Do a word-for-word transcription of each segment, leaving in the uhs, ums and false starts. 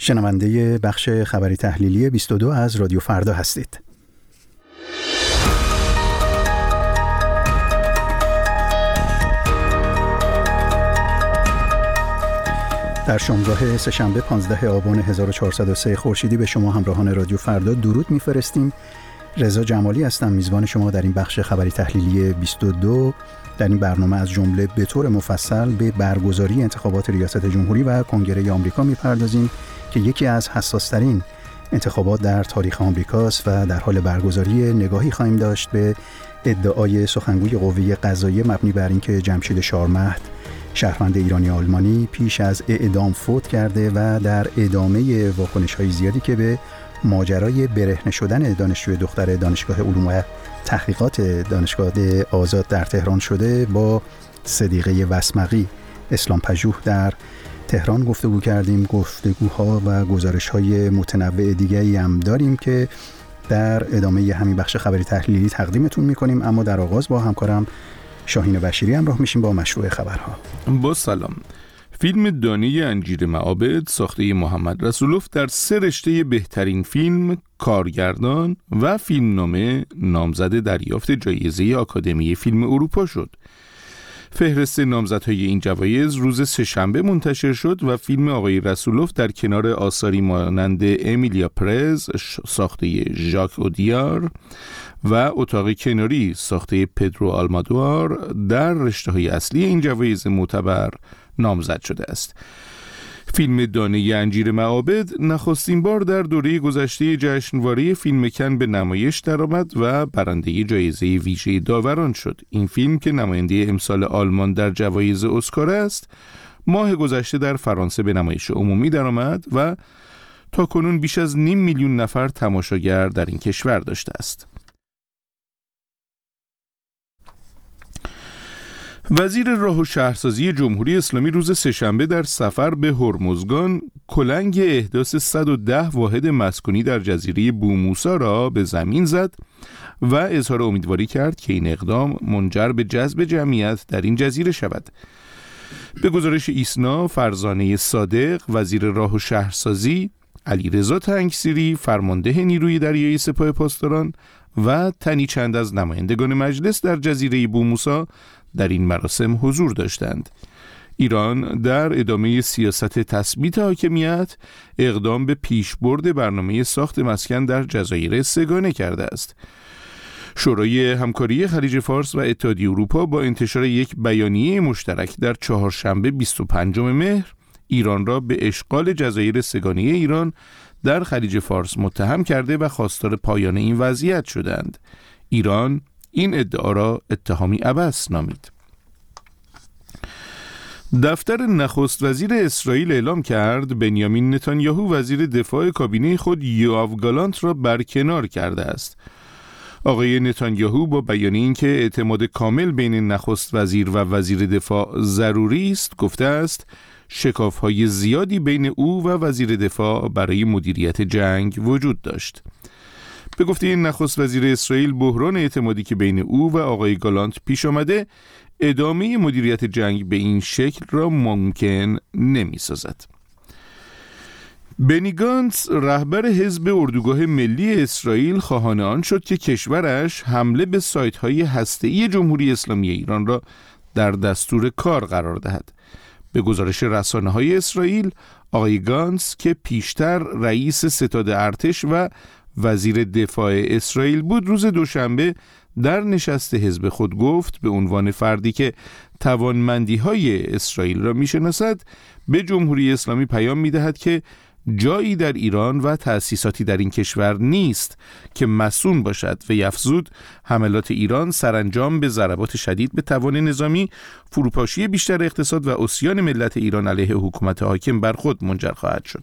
شنونده بخش خبری تحلیلی بیست و دو از رادیو فردا هستید. در شامگاه سه‌شنبه پانزده آبان هزار و چهارصد و سه خورشیدی به شما همراهان رادیو فردا درود می‌فرستیم. رضا جمالی هستم، میزبان شما در این بخش خبری تحلیلی بیست و دو. در این برنامه از جمله به طور مفصل به برگزاری انتخابات ریاست جمهوری و کنگره آمریکا می‌پردازیم که یکی از حساس‌ترین انتخابات در تاریخ آمریکاست و در حال برگزاری. نگاهی خواهیم داشت به ادعای سخنگوی قوه قضاییه مبنی بر اینکه جمشید شارمهد، شهروند ایرانی آلمانی، پیش از اعدام فوت کرده و در ادامه واکنش‌های زیادی که به ماجرای برهنه شدن دانشجوی دختر دانشگاه علوم و تحقیقات دانشگاه آزاد در تهران شده، با صدیقه وسمقی، اسلام پژوه در تهران گفتگو کردیم. گفتگوها و گزارش‌های متنوع دیگری هم داریم که در ادامه همین بخش خبری تحلیلی تقدیمتون می‌کنیم، اما در آغاز با همکارم شاهین بشیری همراه میشیم با مشروع خبرها. با سلام. فیلم دانه انجیر معابد ساخته محمد رسولوف در سه رشته بهترین فیلم، کارگردان و فیلمنامه نامزد دریافت جایزه آکادمی فیلم اروپا شد. فهرست نامزدهای این جوایز روز سه‌شنبه منتشر شد و فیلم آقای رسولوف در کنار آثاری مانند امیلیا پرز ساخته ژاک اودیار و اتاق کناری ساخته پدرو آلمادوار در رشته‌های اصلی این جوایز معتبر نامزد شده است. فیلم دانه انجیر معابد نخستین بار در دوره گذشته جشنواره فیلم کن به نمایش درآمد و برنده جایزه ویژه داوران شد. این فیلم که نماینده امسال آلمان در جوایز اسکار است، ماه گذشته در فرانسه به نمایش عمومی درآمد و تا کنون بیش از نیم میلیون نفر تماشاگر در این کشور داشته است. وزیر راه و شهرسازی جمهوری اسلامی روز سه‌شنبه در سفر به هرمزگان کلنگ احداث صد و ده واحد مسکونی در جزیره بوموسا را به زمین زد و اظهار امیدواری کرد که این اقدام منجر به جذب جمعیت در این جزیره شود. به گزارش ایسنا، فرزانه صادق، وزیر راه و شهرسازی، علیرضا تنگسیری، فرمانده نیروی دریایی سپاه پاسداران و تنی چند از نمایندگان مجلس در جزیره بوموسا در این مراسم حضور داشتند. ایران در ادامه سیاست تثبیت حاکمیت اقدام به پیشبرد برنامه ساخت مسکن در جزایر سه‌گانه کرده است. شورای همکاری خلیج فارس و اتحادیه اروپا با انتشار یک بیانیه مشترک در چهارشنبه بیست و پنجم مهر ایران را به اشغال جزایر سه‌گانه ایران در خلیج فارس متهم کرده و خواستار پایان این وضعیت شدند. ایران این ادعا را اتهامی عبث نامید. دفتر نخست وزیر اسرائیل اعلام کرد بنیامین نتانیاهو وزیر دفاع کابینه خود یوآو گالانت را برکنار کرده است. آقای نتانیاهو با بیان اینکه اعتماد کامل بین نخست وزیر و وزیر دفاع ضروری است گفته است شکاف‌های زیادی بین او و وزیر دفاع برای مدیریت جنگ وجود داشت. به گفته این نخست وزیر اسرائیل، بحران اعتمادی که بین او و آقای گالانت پیش آمده ادامه مدیریت جنگ به این شکل را ممکن نمی سازد. بنی گانتز، رهبر حزب اردوگاه ملی اسرائیل، خواهان آن شد که کشورش حمله به سایت‌های هسته‌ای جمهوری اسلامی ایران را در دستور کار قرار دهد. به گزارش رسانه‌های اسرائیل، آقای گانتز که پیشتر رئیس ستاد ارتش و وزیر دفاع اسرائیل بود، روز دوشنبه در نشست حزب خود گفت به عنوان فردی که توانمندی‌های اسرائیل را می‌شناسد به جمهوری اسلامی پیام می‌دهد که جایی در ایران و تأسیساتی در این کشور نیست که مصون باشد و افزود حملات ایران سرانجام به ضربات شدید به توان نظامی، فروپاشی بیشتر اقتصاد و عصیان ملت ایران علیه حکومت حاکم بر خود منجر خواهد شد.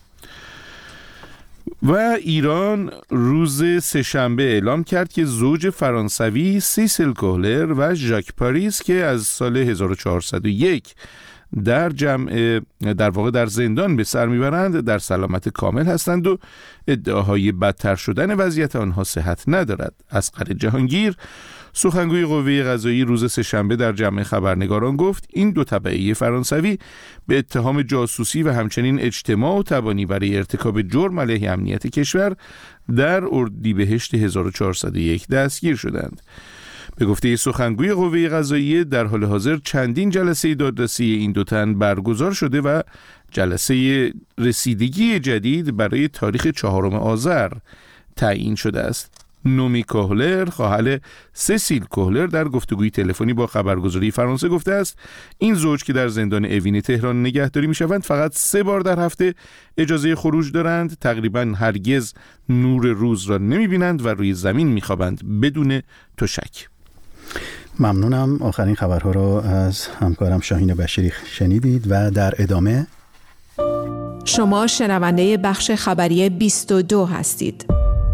و ایران روز سه‌شنبه اعلام کرد که زوج فرانسوی سیسل کوهلر و ژاک پاریس که از سال هزار و چهارصد و یک در جمع در واقع در زندان به سر میبرند در سلامت کامل هستند و ادعاهای بدتر شدن وضعیت آنها صحت ندارد. اصغر جهانگیر سخنگوی قوه قضاییه روز سه‌شنبه در جمع خبرنگاران گفت این دو تبعه فرانسوی به اتهام جاسوسی و همچنین اجتماع و تبانی برای ارتکاب جرم علیه امنیت کشور در اردیبهشت هزار و چهارصد و یک دستگیر شدند. به گفته سخنگوی قوه قضاییه در حال حاضر چندین جلسه دادرسی این دو تن برگزار شده و جلسه رسیدگی جدید برای تاریخ چهارم آذر تعیین شده است. نومی کوهلر، خواهر سسیل کوهلر، در گفتگوی تلفنی با خبرگزاری فرانسه گفته است این زوج که در زندان اوین تهران نگهداری می‌شوند فقط سه بار در هفته اجازه خروج دارند، تقریباً هرگز نور روز را نمی‌بینند و روی زمین می‌خوابند بدون تشک. ممنونم. آخرین خبرها را از همکارم شاهین بشیری شنیدید و در ادامه شما شنونده بخش خبری بیست و دو هستید.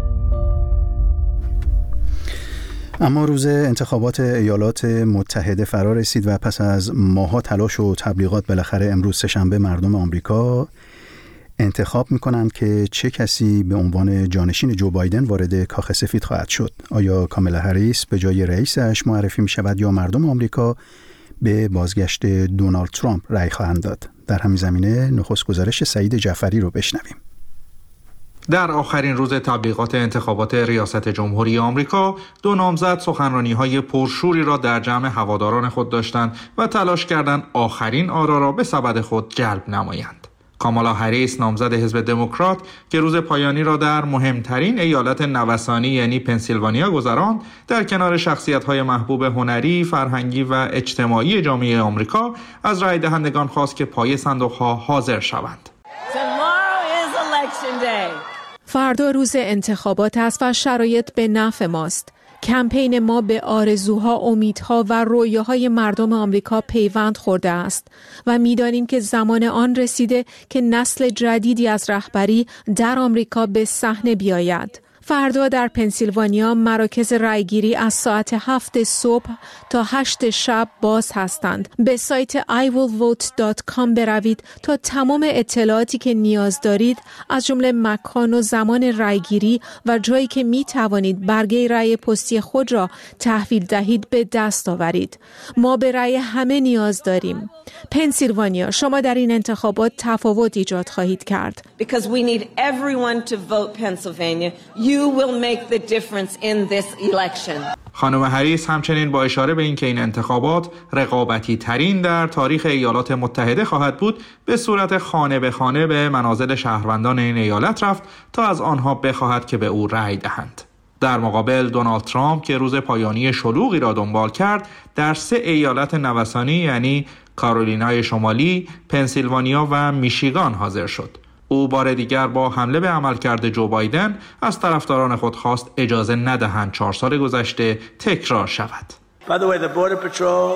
اما روز انتخابات ایالات متحده فرا رسید و پس از ماه‌ها تلاش و تبلیغات بالاخره امروز سه‌شنبه مردم آمریکا انتخاب می‌کنند که چه کسی به عنوان جانشین جو بایدن وارد کاخ سفید خواهد شد. آیا کامالا هریس به جای رئیسش معرفی می‌شود یا مردم آمریکا به بازگشت دونالد ترامپ رأی خواهند داد؟ در همین زمینه نخست گزارش سعید جعفری رو بشنویم. در آخرین روز تبلیغات انتخابات ریاست جمهوری آمریکا، دو نامزد سخنرانی‌های پرشوری را در جمع هواداران خود داشتند و تلاش کردند آخرین آرا را به سبد خود جلب نمایند. کامالا هریس، نامزد حزب دموکرات که روز پایانی را در مهمترین ایالت نوسانی یعنی پنسیلوانیا گذراند، در کنار شخصیت‌های محبوب هنری، فرهنگی و اجتماعی جامعه آمریکا از رای دهندگان خواست که پای صندوق‌ها حاضر شوند. فردا روز انتخابات است و شرایط به نفع ماست. کمپین ما به آرزوها، امیدها و رویاهای مردم آمریکا پیوند خورده است و می‌دانیم که زمان آن رسیده که نسل جدیدی از رهبری در آمریکا به صحنه بیاید. فردا در پنسیلوانیا مراکز رایگیری از ساعت هفت صبح تا هشت شب باز هستند. به سایت آی ویل ووت دات کام بروید تا تمام اطلاعاتی که نیاز دارید از جمله مکان و زمان رایگیری و جایی که می توانید برگه رای پستی خود را تحویل دهید به دست آورید. ما به رای همه نیاز داریم. پنسیلوانیا، شما در این انتخابات تفاوت ایجاد خواهید کرد. Because we need everyone to vote Pennsylvania. You will make the difference in this election. خانم هریس همچنین با اشاره به اینکه این انتخابات رقابتی ترین در تاریخ ایالات متحده خواهد بود، به صورت خانه به خانه به منازل شهروندان این ایالت رفت تا از آنها بخواهد که به او رأی دهند. در مقابل دونالد ترامپ که روز پایانی شلوغی را دنبال کرد، در سه ایالت نوسانی یعنی کارولینای شمالی، پنسیلوانیا و میشیگان حاضر شد. او بار دیگر با حمله به عملکرد جو بایدن از طرفداران خود خواست اجازه ندهند چهار سال گذشته تکرار شود. By the way, the Border Patrol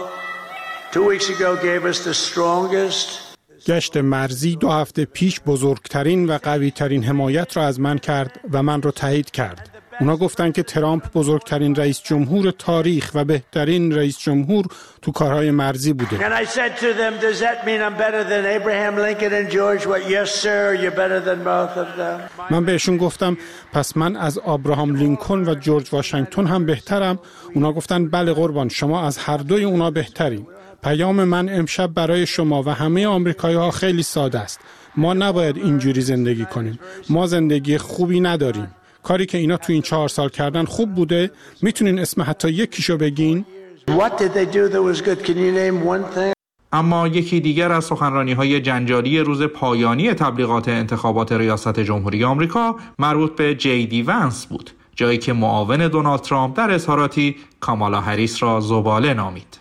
two weeks ago gave us the strongest. گشت مرزی دو هفته پیش بزرگترین و قویترین حمایت را از من کرد و من را تایید کرد. اونا گفتن که ترامپ بزرگترین رئیس جمهور تاریخ و بهترین رئیس جمهور تو کارهای مرزی بوده. And I said to them, does that mean I'm better than Abraham Lincoln and George? What? Yes, sir, you're better than both of them. من بهشون گفتم پس من از آبراهام لینکلن و جورج واشنگتن هم بهترم. اونا گفتن بله قربان، شما از هر دوی اونا بهترین. پیام من امشب برای شما و همه آمریکایی‌ها خیلی ساده است. ما نباید اینجوری زندگی کنیم. ما زندگی خوبی نداریم. کاری که اینا تو این چهار سال کردن خوب بوده. میتونین اسم حتی یکیشو بگین؟ What did they do that was good? Can you name one thing? اما یکی دیگر از سخنرانی‌های جنجالی روز پایانی تبلیغات انتخابات ریاست جمهوری آمریکا مربوط به جی دی ونس بود، جایی که معاون دونالد ترامپ در اظهاراتی کامالا هریس را زباله نامید.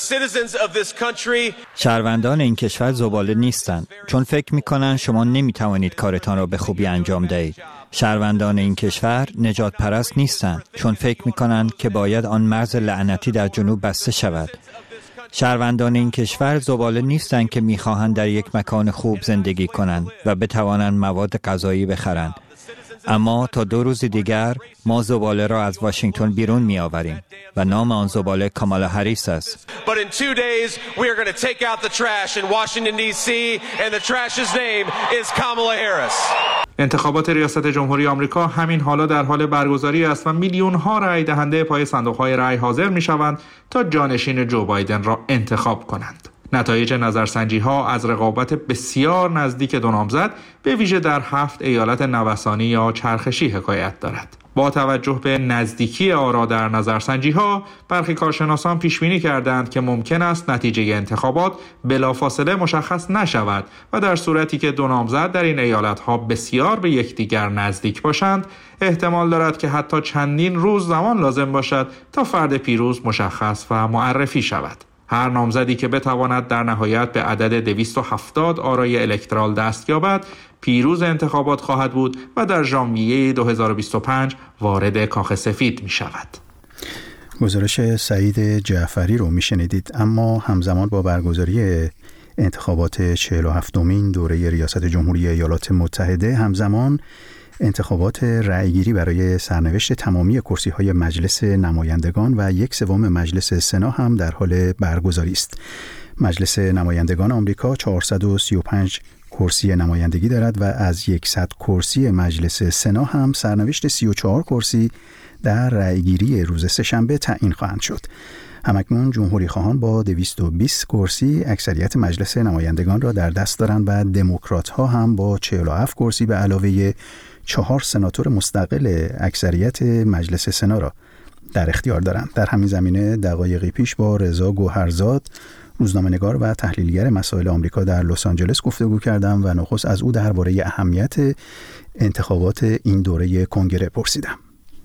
شهروندان این کشور زباله نیستند، چون فکر می‌کنند شما نمی‌توانید کارتان را به خوبی انجام دهید. شهروندان این کشور نجات پرست نیستند، چون فکر می‌کنند که باید آن مرز لعنتی در جنوب بسته شود. شهروندان این کشور زباله نیستند که می‌خواهند در یک مکان خوب زندگی کنند و بتوانند مواد غذایی بخرند. اما تا دو روز دیگر ما زباله را از واشنگتن بیرون می آوریم و نام آن زباله کامالا هریس است. But in two days we are going to take out the trash in Washington دی سی and the trash's name is Kamala Harris. انتخابات ریاست جمهوری آمریکا همین حالا در حال برگزاری است و میلیون ها رأی دهنده پای صندوق های رأی حاضر می شوند تا جانشین جو بایدن را انتخاب کنند. نتایج نظرسنجی ها از رقابت بسیار نزدیک دو نامزد به ویژه در هفت ایالت نوسانی یا چرخشی حکایت دارد. با توجه به نزدیکی آرا در نظرسنجی ها، برخی کارشناسان پیش بینی کردند که ممکن است نتیجه انتخابات بلافاصله مشخص نشود و در صورتی که دو نامزد در این ایالت ها بسیار به یکدیگر نزدیک باشند، احتمال دارد که حتی چندین روز زمان لازم باشد تا فرد پیروز مشخص و معرفی شود. هر نامزدی که بتواند در نهایت به عدد دویست و هفتاد آرای الکترال دست یابد، پیروز انتخابات خواهد بود و در ژانویه دو هزار و بیست و پنج وارد کاخ سفید می شود. گزارش سعید جعفری رو می شنیدید. اما همزمان با برگزاری انتخابات چهل و هفتمین دوره ریاست جمهوری ایالات متحده، همزمان انتخابات رأیگیری برای سرنوشت تمامی کرسی‌های مجلس نمایندگان و یک سوم مجلس سنا هم در حال برگزاری است. مجلس نمایندگان آمریکا چهارصد و سی و پنج کرسی نمایندگی دارد و از صد کرسی مجلس سنا هم سرنوشت سی و چهار کرسی در رأیگیری روز سه‌شنبه تعیین خواهند شد. همکنون جمهوری خواهان با دویست و بیست کرسی اکثریت مجلس نمایندگان را در دست دارند و دموکرات ها هم با چهل و هفت کرسی به علاوه چهار سناتور مستقل اکثریت مجلس سنا را در اختیار دارند. در همین زمینه دقایقی پیش با رضا گوهرزاد، روزنامه‌نگار و تحلیلگر مسائل آمریکا در لس آنجلس گفتگو کردم و نخست از او درباره اهمیت انتخابات این دوره کنگره پرسیدم.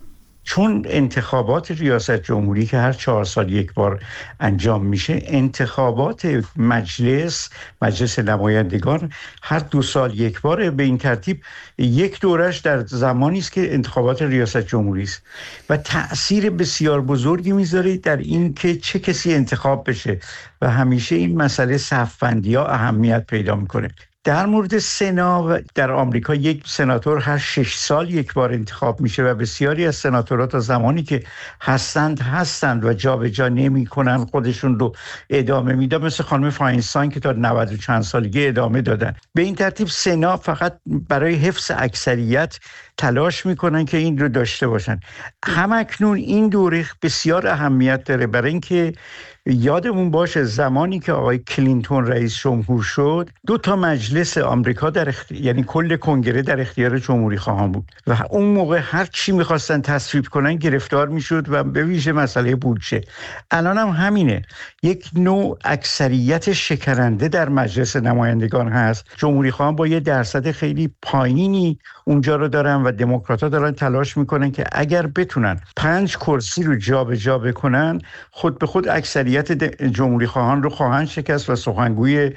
چون انتخابات ریاست جمهوری که هر چهار سال یک بار انجام میشه، انتخابات مجلس مجلس نمایندگان هر دو سال یک باره. به این ترتیب یک دورش در زمانی است که انتخابات ریاست جمهوری است و تأثیر بسیار بزرگی میذاره در این که چه کسی انتخاب بشه و همیشه این مسئله صف‌بندی ها اهمیت پیدا میکنه. در مورد سنا در آمریکا یک سناتور هر شش سال یک بار انتخاب میشه و بسیاری از سناتورها تا زمانی که هستند هستند و جا به جا نمی کنن خودشون رو ادامه میدن، مثل خانم فاینستاین که تا نود و چند سالگی ادامه دادن. به این ترتیب سنا فقط برای حفظ اکثریت تلاش میکنن که این رو داشته باشن. همکنون این دوره بسیار اهمیت داره برای اینکه یادمون باشه زمانی که آقای کلینتون رئیس جمهور شد، دو تا مجلس آمریکا در اخت... یعنی کل کنگره در اختیار جمهوری خواهان بود و اون موقع هر چی میخواستن تصویب کنن گرفتار میشد و به ویژه مسئله بودجه. الان هم همینه، یک نوع اکثریت شکننده در مجلس نمایندگان هست. جمهوری خواهان با یه درصد خیلی پایینی اونجا رو دارن و دموکرات‌ها دارن تلاش میکنن که اگر بتونن پنج کرسی رو جابجا بکنن، خود به خود اکثریت جمهوری خواهان رو خواهند شکست و سخنگوی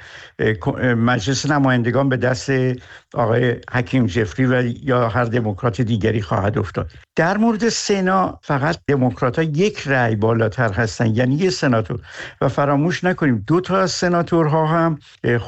مجلس نمایندگان به دست آقای حکیم جفری و یا هر دموکرات دیگری خواهد افتاد. در مورد سنا فقط دموکرات‌ها یک رأی بالاتر هستن، یعنی یک سناتور، و فراموش نکنیم دو تا از سناتورها هم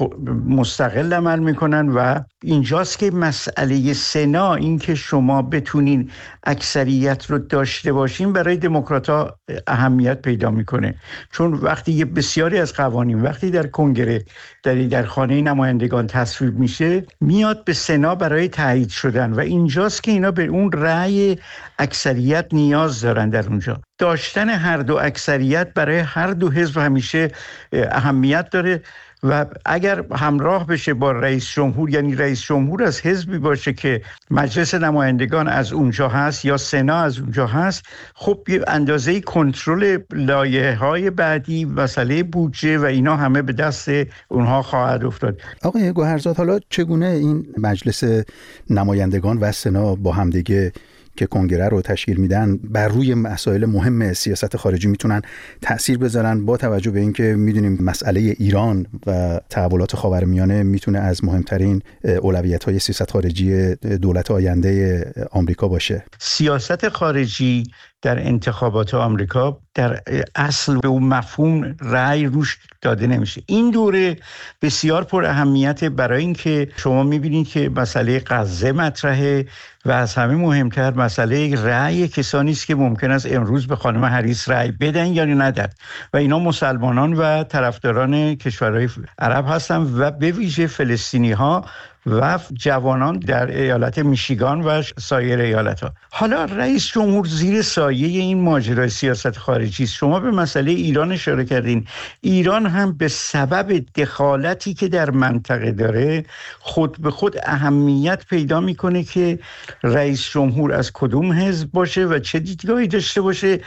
مستقل عمل میکنن و اینجاست که مسئله سنا، این که شما بتونین اکثریت رو داشته باشین، برای دموکرات‌ها اهمیت پیدا میکنه. چون وقتی بسیاری از قوانین وقتی در کنگره در در خانه نمایندگان تصویب میشه، میاد به سنا برای تایید شدن و اینجاست که اینا به اون رأی اکثریت نیاز دارن. در اونجا داشتن هر دو اکثریت برای هر دو حزب همیشه اهمیت داره و اگر همراه بشه با رئیس جمهور، یعنی رئیس جمهور از حزبی باشه که مجلس نمایندگان از اونجا هست یا سنا از اونجا هست، خب یه اندازه کنترل لایحه‌های بعدی، مسئله بودجه و اینا همه به دست اونها خواهد افتاد. آقای گوهرزاد، حالا چگونه این مجلس نمایندگان و سنا با همدیگه که کنگره رو تشکیل میدن بر روی مسائل مهم سیاست خارجی میتونن تأثیر بذارن، با توجه به اینکه میدونیم مسئله ایران و تحولات خاورمیانه میتونه از مهمترین اولویت‌های سیاست خارجی دولت آینده آمریکا باشه؟ سیاست خارجی در انتخابات آمریکا در اصل به اون مفهوم رأی روش داده نمیشه. این دوره بسیار پر اهمیت برای اینکه شما میبینید که مسئله غزه مطرحه و از همه مهمتر مسئله رأی کسانی است که ممکن است امروز به خانم هریس رأی بدن یا ندن و اینا مسلمانان و طرفداران کشورهای عرب هستن و به ویژه فلسطینی ها و جوانان در ایالت میشیگان و سایر ایالت‌ها. حالا رئیس جمهور زیر سایه این ماجرای سیاست خارجی است. شما به مسئله ایران اشاره کردین. ایران هم به سبب دخالتی که در منطقه داره خود به خود اهمیت پیدا میکنه که رئیس جمهور از کدوم حزب باشه و چه دیدگاهی داشته باشه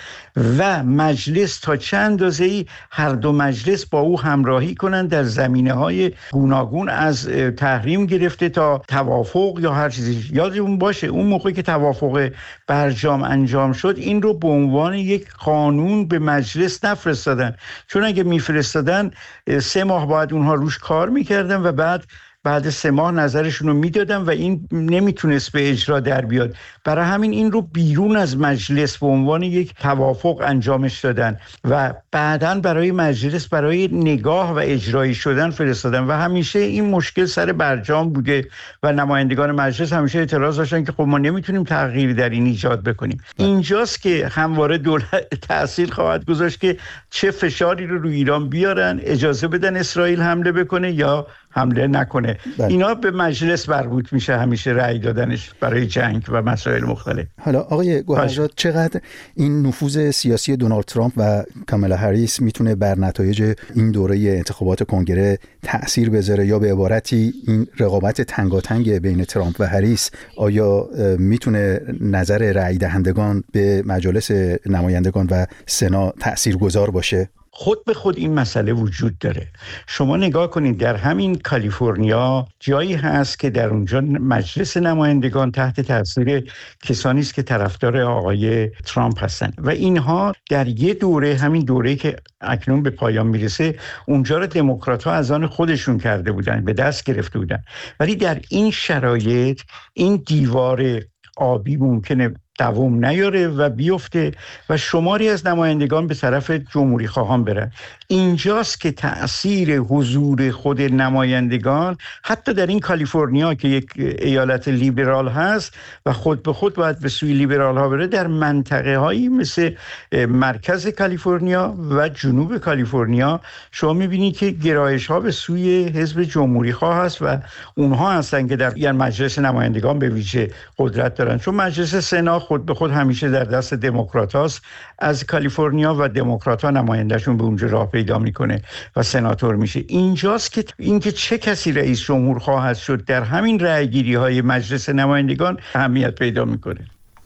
و مجلس تا چند اندازه‌ای هر دو مجلس با او همراهی کنن در زمینه‌های گوناگون از تحریم گرفته تا توافق یا هر چیزی. یادمون باشه اون موقعی که توافق برجام انجام شد این رو به عنوان یک قانون به مجلس نفرستادن، چون اگه میفرستادن سه ماه بعد اونها روش کار میکردن و بعد بعد سه ماه نظرشون رو میدادن و این نمیتونست به اجرا در بیاد. برای همین این رو بیرون از مجلس به عنوان یک توافق انجامش دادن و بعداً برای مجلس برای نگاه و اجرایی شدن فرستادن و همیشه این مشکل سر برجام بوده و نمایندگان مجلس همیشه اعتراض داشتن که خب ما نمیتونیم تغییری در این ایجاد بکنیم. اینجاست که همواره دولت تأثیر خواهد گذاشت که چه فشاری رو روی ایران بیارن، اجازه بدن اسرائیل حمله بکنه یا حمله نکنه. بله. اینا به مجلس مربوط میشه همیشه رأی دادنش برای جنگ و مسائل مختلف. حالا آقای گوهرزاد چقدر این نفوذ سیاسی دونالد ترامپ و کامالا هریس میتونه بر نتایج این دوره انتخابات کنگره تأثیر بذاره، یا به عبارتی این رقابت تنگاتنگ بین ترامپ و هریس آیا میتونه نظر رأی دهندگان به مجالس نمایندگان و سنا تأثیرگذار باشه؟ خود به خود این مسئله وجود داره. شما نگاه کنید در همین کالیفرنیا جایی هست که در اونجا مجلس نمایندگان تحت تاثیر کسانی است که طرفدار آقای ترامپ هستند و اینها در یه دوره، همین دوره که اکنون به پایان میرسه، اونجا رو دموکرات‌ها از آن خودشون کرده بودن، به دست گرفته بودن. ولی در این شرایط این دیوار آبی ممکنه دوام نیاره و بیفته و شماری از نمایندگان به طرف جمهوری خواهان برن. اینجاست که تأثیر حضور خود نمایندگان حتی در این کالیفرنیا که یک ایالت لیبرال هست و خود به خود باید به سوی لیبرال ها بره، در منطقه هایی مثل مرکز کالیفرنیا و جنوب کالیفرنیا شما میبینید که گرایش ها به سوی حزب جمهوری خواه هست و اونها هستن که در یعنی مجلس نمایندگان به ویژه قدرت دارن، چون مجلس سنا خود به خود همیشه در دست دموکرات هاست. از کالیفرنیا و دموکرات ها نمایندهشون به اونجا راه پیدا میکنه و سناتور میشه. اینجاست که اینکه چه کسی رئیس جمهور خواهد شد در همین رأیگیری های مجلس نمایندگان اهمیت پیدا میکنه.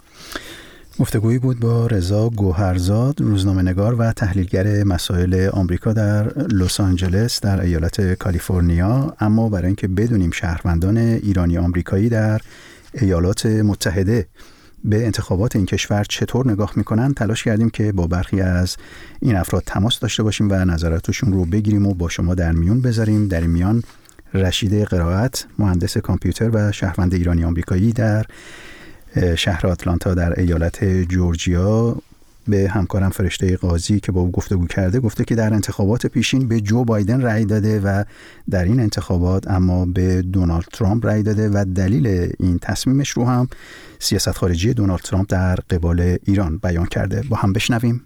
گفتگویی بود با رضا گوهرزاد، روزنامه‌نگار و تحلیلگر مسائل آمریکا در لس آنجلس در ایالت کالیفرنیا. اما برای اینکه بدونیم شهروندان ایرانی آمریکایی در ایالات متحده به انتخابات این کشور چطور نگاه میکنن، تلاش کردیم که با برخی از این افراد تماس داشته باشیم و نظراتشون رو بگیریم و با شما در میون بذاریم. در این میان رشید قرائت، مهندس کامپیوتر و شهروند ایرانی آمریکایی در شهر آتلانتا در ایالت جورجیا، به همکارم فرشته قاضی که با او گفتگو کرده گفته که در انتخابات پیشین به جو بایدن رأی داده و در این انتخابات اما به دونالد ترامپ رأی داده و دلیل این تصمیمش رو هم سیاست خارجی دونالد ترامپ در قبال ایران بیان کرده. با هم بشنویم.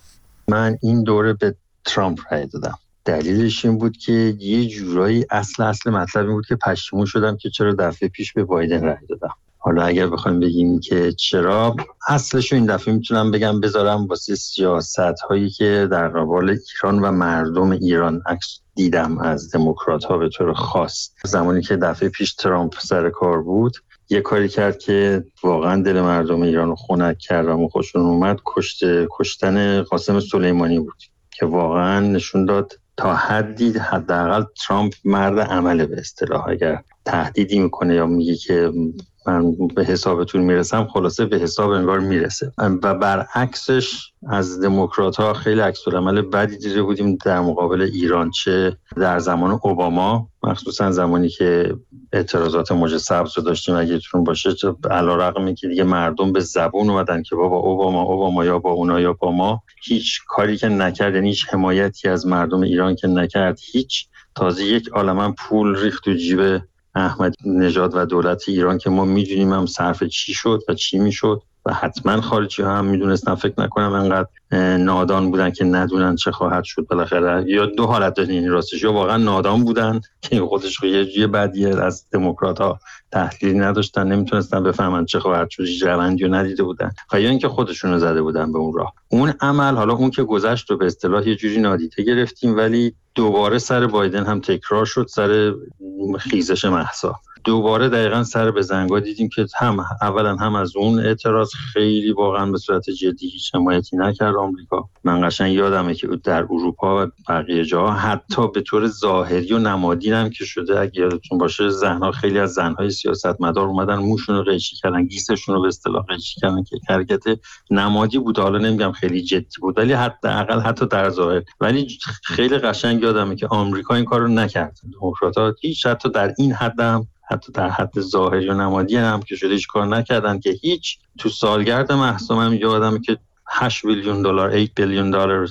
من این دوره به ترامپ رأی دادم. دلیلش این بود که یه جورایی اصل اصل مطلب این بود که پشیمون شدم که چرا دفعه پیش به بایدن رأی دادم. حالا اگر بخوایم بگیم که چرا، اصلشو این دفعه میتونم بگم بذارم واسه سیاست هایی که در قبال ایران و مردم ایران عکس دیدم از دموکرات ها به طور خاص. زمانی که دفعه پیش ترامپ سر کار بود یه کاری کرد که واقعا دل مردم ایران رو خنک کرد و خوششون اومد، کشت کشتن قاسم سلیمانی بود که واقعا نشون داد تا حدی حداقل ترامپ مرد عمله. به اصطلاح اگر تهدیدی میکنه یا میگه که من به حسابتون میرسم، خلاصه به حساب انگار میرسه. و برعکسش از دموکرات ها خیلی عکس العمل بدی دیده بودیم در مقابل ایران، چه در زمان اوباما، مخصوصا زمانی که اعتراضات موج سبز رو داشتیم اگه یادتون باشه، علیرغم که دیگه مردم به زبون اومدن که بابا اوباما اوباما یا با اونا یا با ما، هیچ کاری که نکرد، یعنی هیچ حمایتی از مردم ایران که نکرد، هیچ. تازه یک عالمه پول ریخت تو جیب احمدی نژاد و دولت ایران که ما میدونیم هم صرف چی شد و چی میشد و حتما خارجی ها هم میدونستن. فکر نکنم انقدر نادان بودن که ندونن چه خواهد شد بالاخره. یا دو حالت دارین این راستش، یا واقعا نادان بودن که خودش یه جوری بدیه از دموکرات ها تحلیلی نداشتن، نمیتونستن بفهمن چه خواهد شد، هیچ روندی رو ندیده بودن، و یا اینکه خودشونو زده بودن به اون راه. اون عمل، حالا اون که گذشت رو به اصطلاح یه جوری نادیده گرفتیم، ولی دوباره سر بایدن هم تکرار شد، سر خیزش مهسا دوباره دقیقاً سر به زنگا دیدیم که هم اولا هم از اون اعتراض خیلی واقعا به صورت جدی هیچ حمایتی نکرد آمریکا. من قشنگ یادمه که در اروپا و بقیه جاها حتی به طور ظاهری و نمادین هم که شده، اگه یادتون باشه زنها، خیلی از زنهای سیاستمدار اومدن موشون رو قیچی کردن، گیسشون رو به اصطلاح قیچی کردن که حرکت نمادی بود. حالا نمیگم خیلی جدی بود، ولی حداقل حتی در ظاهر. ولی خیلی قشنگ یادمه که آمریکا این کارو نکرد. دموکرات‌ها هیچ حتی در این حد هم، حتی در حد ظاهری و نمادی هم که شده، هیچ کار نکردن که هیچ. تو سالگرد مهسا هم یادمه که هشت بیلیون دلار، هشت بیلیون دلار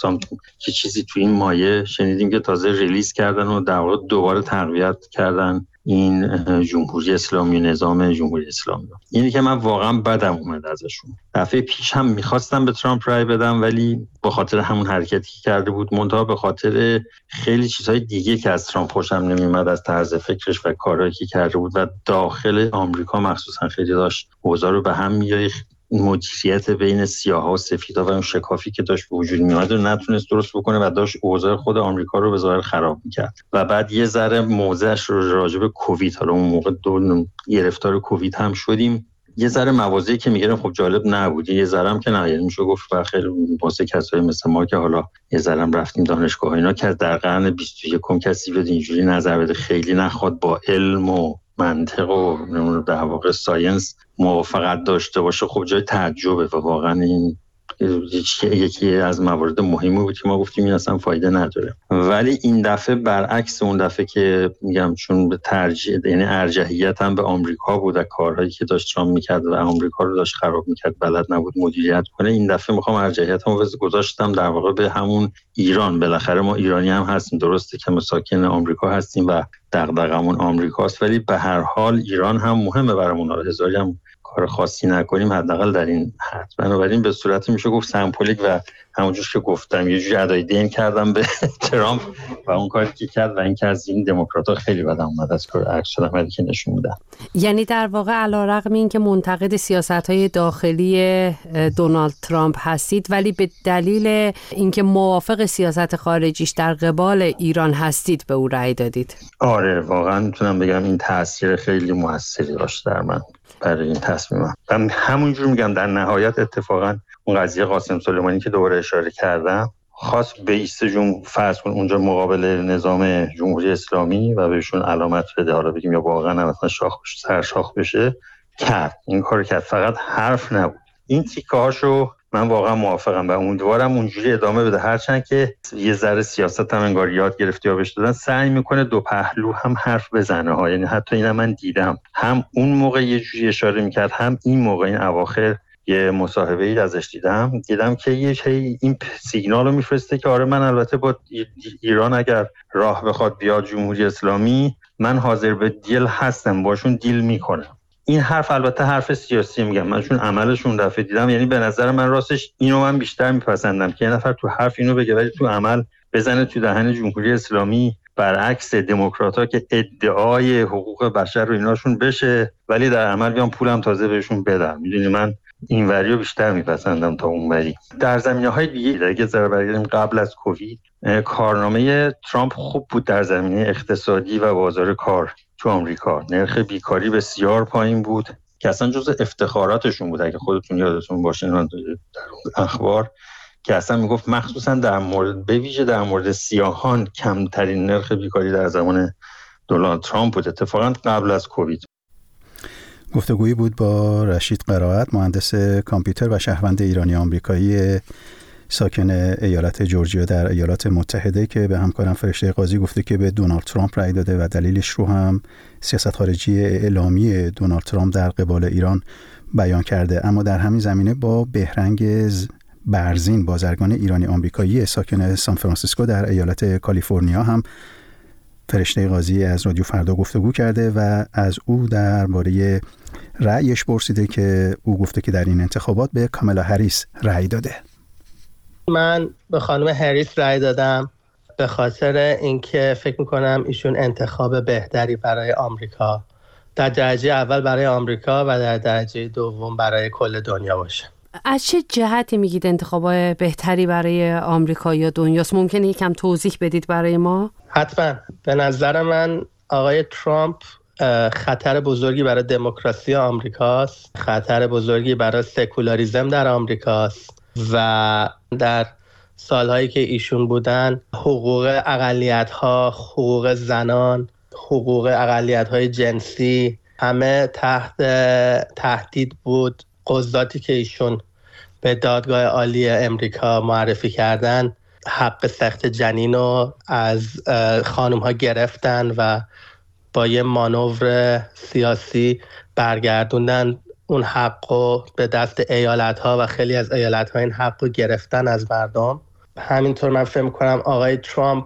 که چیزی تو این مایه شنیدیم که تازه ریلیز کردن و در واقع دوباره تقویت کردن این جمهوری اسلامی، نظام جمهوری اسلامی. اینی که من واقعا بدم اومد ازشون. دفعه پیش هم میخواستم به ترامپ رای بدم، ولی به خاطر همون حرکتی که کرده بود، منتها به خاطر خیلی چیزهای دیگه که از ترامپ خوشم نمیومد، از طرز فکرش و کارهایی که کرده بود و داخل آمریکا مخصوصا خیلی داشت اوضاع رو به هم می‌ریخت. مدیریت بین سیاها و سفیدا و اون شکافی که داشت به وجود میاد رو نتونست درست بکنه و داشت اوضاع خود آمریکا رو به ظاهر خراب میکرد. و بعد یه ذره موضعش رو راجع به کووید، حالا اون موقع دو گرفتار کووید هم شدیم، یه ذره موازی که میگیرم خب جالب نبود، یه ذره هم که نه، یعنی میشه گفت و خیلی واسه کسایی مثل ما که حالا یه ذره هم رفتیم دانشگاه اینا، که در قرن بیست و یکم کسی بیاد اینجوری نظر بده، خیلی نخواد با علم و منطق و در واقع ساینس موافقت داشته باشه، خب جای تعجبه. و واقعا این یکی از موارد مهمی بود که ما گفتیم این اصلا فایده نداره. ولی این دفعه برعکس اون دفعه که میگم، چون به ترجیح، یعنی ارجحیت هم به آمریکا بود و کارهایی که داشت ترامپ میکرد و آمریکا رو داشت خراب میکرد، بلد نبود مدیریت کنه، این دفعه میخوام ارجحیتمو گذاشتم در واقع به همون ایران. بالاخره ما ایرانی هم هستیم، درسته که مساکن آمریکا هستیم و دغدغمون آمریکاست، ولی به هر حال ایران هم مهمه برامون. هزاری هم کار خاصی نکنیم حداقل در این حد. بنابراین به صورت میشه گفت سمپولیک و همونجور که گفتم یه جوری ادای دین کردم به ترامپ و اون کاری که کرد و این که از این دموکرات‌ها خیلی بدم اومد از کار عکس العملی که نشون میدن. یعنی در واقع علیرغم این که منتقد سیاست‌های داخلی دونالد ترامپ هستید، ولی به دلیل اینکه موافق سیاست خارجیش در قبال ایران هستید به او رأی دادید. آره واقعا میتونم بگم این تاثیر خیلی موثری داشت در من برای این تصمیمم. من همونجور میگم در نهایت اتفاقا اون قضیه قاسم سلیمانی که دوباره اشاره کردم، خاص به ایست جمهور فرض کن اونجا مقابل نظام جمهوری اسلامی و بهشون علامت بده، حالا بگیم یا واقعا مثلا شاخ بشه، سر شاخ بشه، کرد. این کارو کرد، فقط حرف نبود. این تیکه هاشو من واقعا موافقم و امیدوارم اونجوری ادامه بده، هرچند که یه ذره سیاست هم انگار یاد گرفت یا بهش دادن، سعی میکنه دو پهلو هم حرف بزنه ها. یعنی حتی اینا من دیدم هم اون موقع یه جوری اشاره میکرد، هم این موقع این اواخر یه مصاحبه ای ازش دیدم دیدم که یه چیزی این سیگنالو میفرسته که آره من البته با ایران اگر راه بخواد بیاد جمهوری اسلامی، من حاضر به دیل هستم، باشون دیل میکنم. این حرف البته حرف سیاسی میگم من، چون عملشون دفعه دیدم، یعنی به نظر من راستش اینو من بیشتر میپسندم که یه نفر تو حرف اینو بگه ولی تو عمل بزنه تو دهن جمهوری اسلامی، برعکس دموکرات‌ها که ادعای حقوق بشر رو ایناشون بشه ولی در عمل بیان پولم تازه بهشون بدم. میدونی من این وریو بیشتر میپسندم تا اون وری. در زمینه‌های دیگه اگه ذره برگردیم قبل از کووید، کارنامه ترامپ خوب بود در زمینه اقتصادی و بازار کار. تو آمریکا نرخ بیکاری بسیار پایین بود که اصلا جزء افتخاراتشون بود. اگه خودتون یادتون باشه در اخبار که اصلا میگفت مخصوصا در مورد به ویژه در مورد سیاهان کمترین نرخ بیکاری در زمان دونالد ترامپ بود، اتفاقا قبل از کووید. گفتگویی بود با رشید قرائت، مهندس کامپیوتر و شهروند ایرانی آمریکایی ساکن ایالت جورجیا در ایالات متحده که به همکارم فرشته قاضی گفته که به دونالد ترامپ رأی داده و دلیلش رو هم سیاست خارجی اعلامی دونالد ترامپ در قبال ایران بیان کرده. اما در همین زمینه با بهرنگ برزین، بازرگان ایرانی آمریکایی ساکن سان فرانسیسکو در ایالت کالیفرنیا، هم فرشته قاضی از رادیو فردا گفتگو کرده و از او درباره رأیش پرسیده که او گفته که در این انتخابات به کامالا هریس رأی داده. من به خانم هریس رأی دادم به خاطر اینکه فکر میکنم ایشون انتخاب بهتری برای آمریکا، در درجه اول برای آمریکا و در درجه دوم برای کل دنیا باشه. از چه جهتی میگید انتخاب بهتری برای آمریکا یا دنیاست؟ ممکنه یکم توضیح بدید برای ما؟ حتما. به نظر من آقای ترامپ خطر بزرگی برای دموکراسی آمریکاست، خطر بزرگی برای سکولاریسم در آمریکاست و در سالهایی که ایشون بودن حقوق اقلیت‌ها، حقوق زنان، حقوق اقلیت‌های جنسی همه تحت تهدید بود. قضاتی که ایشون به دادگاه عالی امریکا معرفی کردن حق سخت جنین رو از خانم‌ها گرفتن و با یه مانور سیاسی برگردوندن اون حق رو به دست ایالت‌ها و خیلی از ایالت‌ها این حق رو گرفتن از مردم. همینطور من فکر می‌کنم آقای ترامپ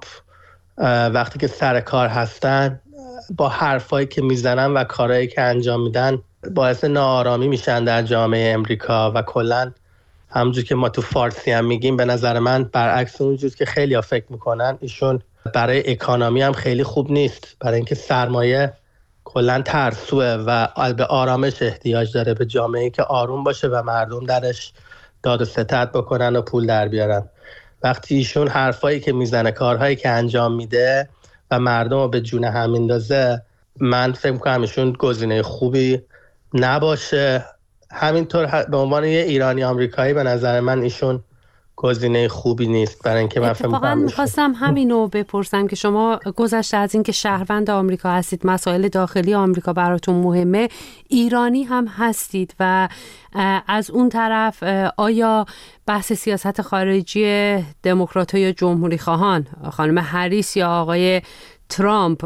وقتی که سر کار هستن با حرفایی که میزنن و کارهایی که انجام میدن باعث ناآرامی میشن در جامعه امریکا و کلاً همونجور که ما تو فارسی هم میگیم، به نظر من برعکس اونجور که خیلی ها فکر میکنن ایشون برای اکانومی هم خیلی خوب نیست، برای اینکه سرمایه کلاً ترسوه و به آرامش احتیاج داره، به جامعه‌ای که آروم باشه و مردم درش داد و ستد بکنن و پول در بیارن. وقتی ایشون حرفایی که میزنه، کارهایی که انجام میده و مردم رو به جون هم میندازه، من فکر میکنم ایشون گزینه خوبی نباشه. همینطور به عنوان یه ایرانی آمریکایی به نظر من ایشون گزینه خوبی نیست، برای اینکه من فکر می‌کنم می‌خواستم همینو بپرسم که شما گذشته از اینکه شهروند آمریکا هستید، مسائل داخلی آمریکا براتون مهمه، ایرانی هم هستید و از اون طرف آیا بحث سیاست خارجی دموکرات‌ها یا جمهوری خواهان، خانم هریس یا آقای ترامپ،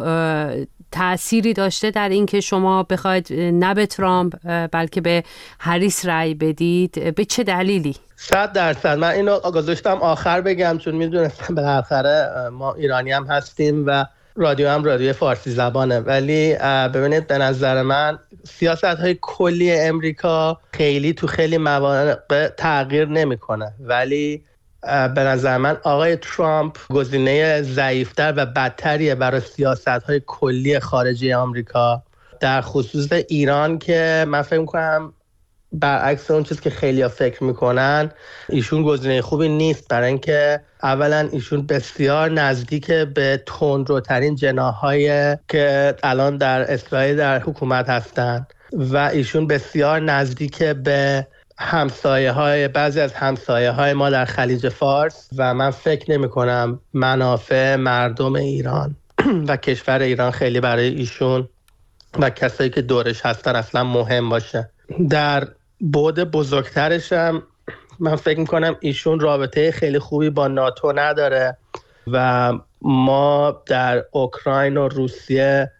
تأثیری داشته در این که شما بخواید نه به ترامپ بلکه به هریس رأی بدید؟ به چه دلیلی؟ صد درصد. من اینو گذاشتم آخر بگم چون میدونستم بالاخره ما ایرانی هم هستیم و رادیو هم رادیو فارسی زبانه، ولی ببینید به نظر من سیاست های کلی امریکا خیلی تو خیلی مواقع تغییر نمیکنه، ولی به نظر من آقای ترامپ گزینه ضعیفتر و بدتریه برای سیاست‌های کلی خارجی آمریکا، در خصوص ایران که من فکر می‌کنم برعکس اون چیزی که خیلی‌ها فکر می‌کنن ایشون گزینه خوبی نیست، برای اینکه اولا ایشون بسیار نزدیک به تندروترین جناح‌های که الان در اسرائیل در حکومت هستن و ایشون بسیار نزدیک به همسایه های بعضی از همسایه های ما در خلیج فارس و من فکر نمی کنم منافع مردم ایران و کشور ایران خیلی برای ایشون و کسایی که دورش هستن اصلا مهم باشه. در بعد بزرگترش هم من فکر می کنم ایشون رابطه خیلی خوبی با ناتو نداره و ما در اوکراین و روسیه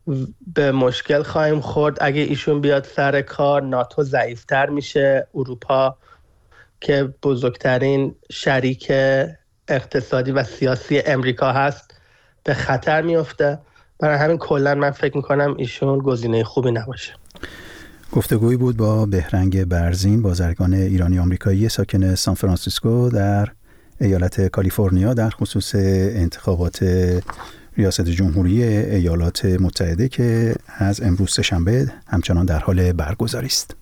به مشکل خواهیم خورد اگه ایشون بیاد سر کار. ناتو ضعیفتر میشه، اروپا که بزرگترین شریک اقتصادی و سیاسی امریکا هست به خطر میفته. برای همین کلا من فکر میکنم ایشون گزینه خوبی نباشه. گفتگویی بود با بهرنگ برزین، بازرگان ایرانی آمریکایی ساکن سان فرانسیسکو در ایالت کالیفرنیا در خصوص انتخابات ریاست جمهوری ایالات متحده که از امروز سه‌شنبه همچنان در حال برگزاری است.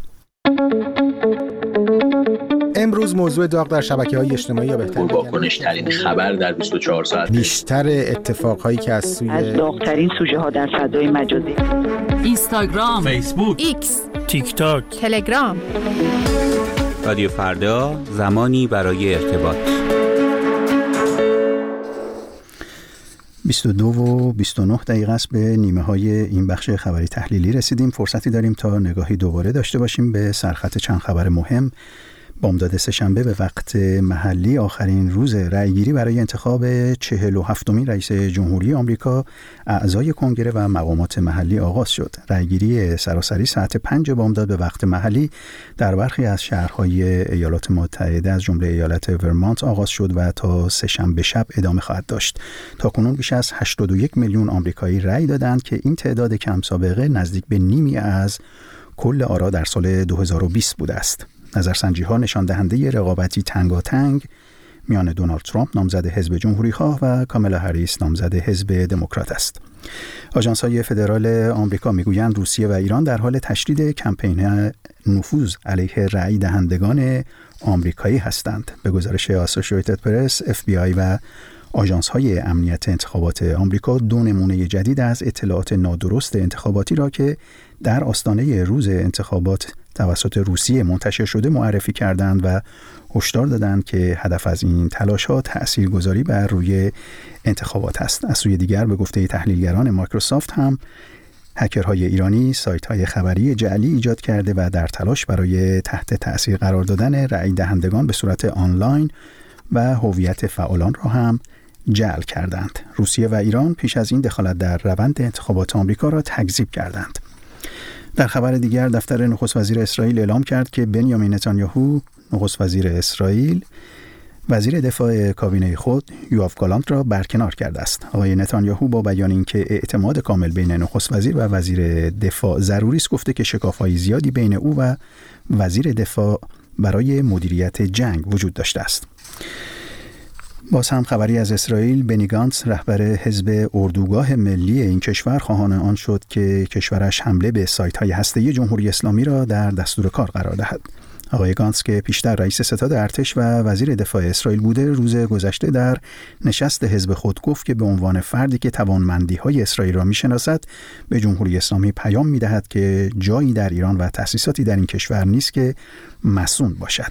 امروز موضوع داغ در شبکه‌های اجتماعی یا بهتر واکنش‌ترین خبر در بیست و چهار ساعت، بیشتر اتفاقهایی که از سوی از داغ‌ترین سوژه‌ها در فضای مجازی، اینستاگرام، فیسبوک، ایکس، تیک تاک، تلگرام. رادیو فردا، زمانی برای ارتباط. بیست و دو و بیست و نه دقیقه است به نیمه های این بخش خبری تحلیلی رسیدیم. فرصتی داریم تا نگاهی دوباره داشته باشیم به سرخط چند خبر مهم بامداد سه‌شنبه به وقت محلی آخرین روز رأیگیری برای انتخاب چهل و هفتمین رئیس جمهوری آمریکا، اعضای کنگره و مقامات محلی آغاز شد. رأیگیری سراسری ساعت پنج بامداد به وقت محلی در برخی از شهرهای ایالات متحده از جمله ایالت ورمانت آغاز شد و تا سه‌شنبه شب ادامه خواهد داشت. تاکنون بیش از هشتاد و یک میلیون آمریکایی رأی دادند که این تعداد کم سابقه نزدیک به نیمی از کل آرا در سال دو هزار و بیست بوده است. نظرسنجی‌ها نشان دهنده رقابتی تنگاتنگ میان دونالد ترامپ نامزد حزب جمهوری‌خواه و کامالا هریس نامزد حزب دموکرات است. آژانس‌های فدرال آمریکا میگویند روسیه و ایران در حال تشدید کمپین نفوذ علیه رأی دهندگان آمریکایی هستند. به گزارش آسوشییتد پرس، اف بی آی و آژانس‌های امنیت انتخابات آمریکا دو نمونه جدید از اطلاعات نادرست انتخاباتی را که در آستانه روز انتخابات توسط روسیه منتشر شده معرفی کردند و هشدار دادند که هدف از این تلاش‌ها تأثیرگذاری بر روی انتخابات است. از سوی دیگر به گفته تحلیلگران مایکروسافت هم هکرهای ایرانی سایت‌های خبری جعلی ایجاد کرده و در تلاش برای تحت تأثیر قرار دادن رأی دهندگان به صورت آنلاین و هویت فعالان را هم جعل کردند. روسیه و ایران پیش از این دخالت در روند انتخابات آمریکا را تکذیب کردند. در خبر دیگر دفتر نخست وزیر اسرائیل اعلام کرد که بنیامین نتانیاهو نخست وزیر اسرائیل وزیر دفاع کابینه خود یوآف گالانت را برکنار کرده است. آقای نتانیاهو با بیان اینکه اعتماد کامل بین نخست وزیر و وزیر دفاع ضروری است گفته که شکاف‌های زیادی بین او و وزیر دفاع برای مدیریت جنگ وجود داشته است. باز هم خبری از اسرائیل، بنی گانتز رهبر حزب اردوگاه ملی این کشور خواهان آن شد که کشورش حمله به سایت‌های هسته‌ای جمهوری اسلامی را در دستور کار قرار دهد. آقای گانتز که پیشتر رئیس ستاد ارتش و وزیر دفاع اسرائیل بوده، روز گذشته در نشست حزب خود گفت که به عنوان فردی که توانمندی‌های اسرائیل را می‌شناسد به جمهوری اسلامی پیام می‌دهد که جایی در ایران و تأسیساتی در این کشور نیست که مصون باشد.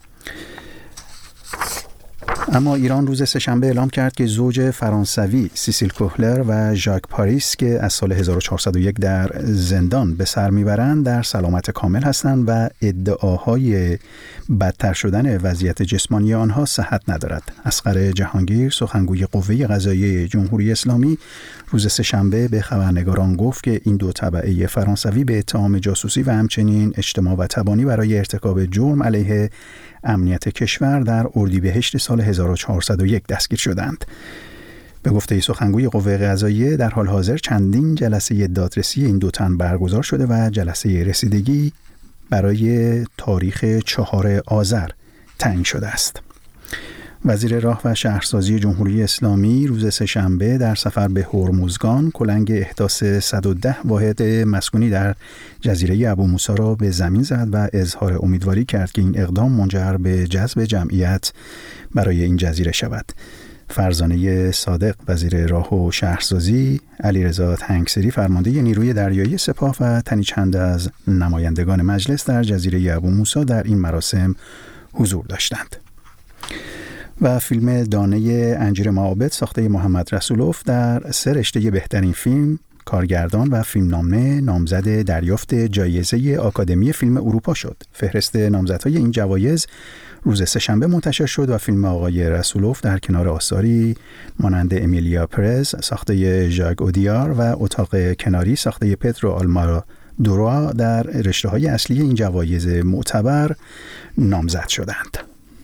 اما ایران روز سه‌شنبه اعلام کرد که زوج فرانسوی سیسیل کوهلر و ژاک پاریس که از سال هزار و چهارصد و یک در زندان به سر میبرند در سلامت کامل هستند و ادعاهای بدتر شدن وضعیت جسمانی آنها صحت ندارد. اصغر جهانگیر سخنگوی قوه قضاییه جمهوری اسلامی روز سه‌شنبه به خبرنگاران گفت که این دو تبعه فرانسوی به اتهام جاسوسی و همچنین اجتماع و تبانی برای ارتکاب جرم علیه امنیت کشور در اردیبهشت سال هزار و چهارصد و یک دستگیر شدند. به گفته سخنگوی قوه قضاییه در حال حاضر چندین جلسه دادرسی این دو تن برگزار شده و جلسه رسیدگی برای تاریخ چهار آذر تعیین شده است. وزیر راه و شهرسازی جمهوری اسلامی روز سه‌شنبه در سفر به هرمزگان کلنگ احداث صد و ده واحد مسکونی در جزیره ابوموسی را به زمین زد و اظهار امیدواری کرد که این اقدام منجر به جذب جمعیت برای این جزیره شود. فرزانه صادق وزیر راه و شهرسازی، علیرضا تنگسری فرمانده نیروی دریایی سپاه و تنی چند از نمایندگان مجلس در جزیره ابوموسی در این مراسم حضور داشتند. و فیلم دانه انجیر معابد ساخته محمد رسولوف در سه رشته بهترین فیلم، کارگردان و فیلمنامه نامزد دریافت جایزه آکادمی فیلم اروپا شد. فهرست نامزدهای این جوایز روز سه‌شنبه منتشر شد و فیلم آقای رسولوف در کنار آثاری مانند امیلیا پرز ساخته ژاک اودیار و اتاق کناری ساخته پدرو آلمادورا در رشته‌های اصلی این جوایز معتبر نامزد شدند.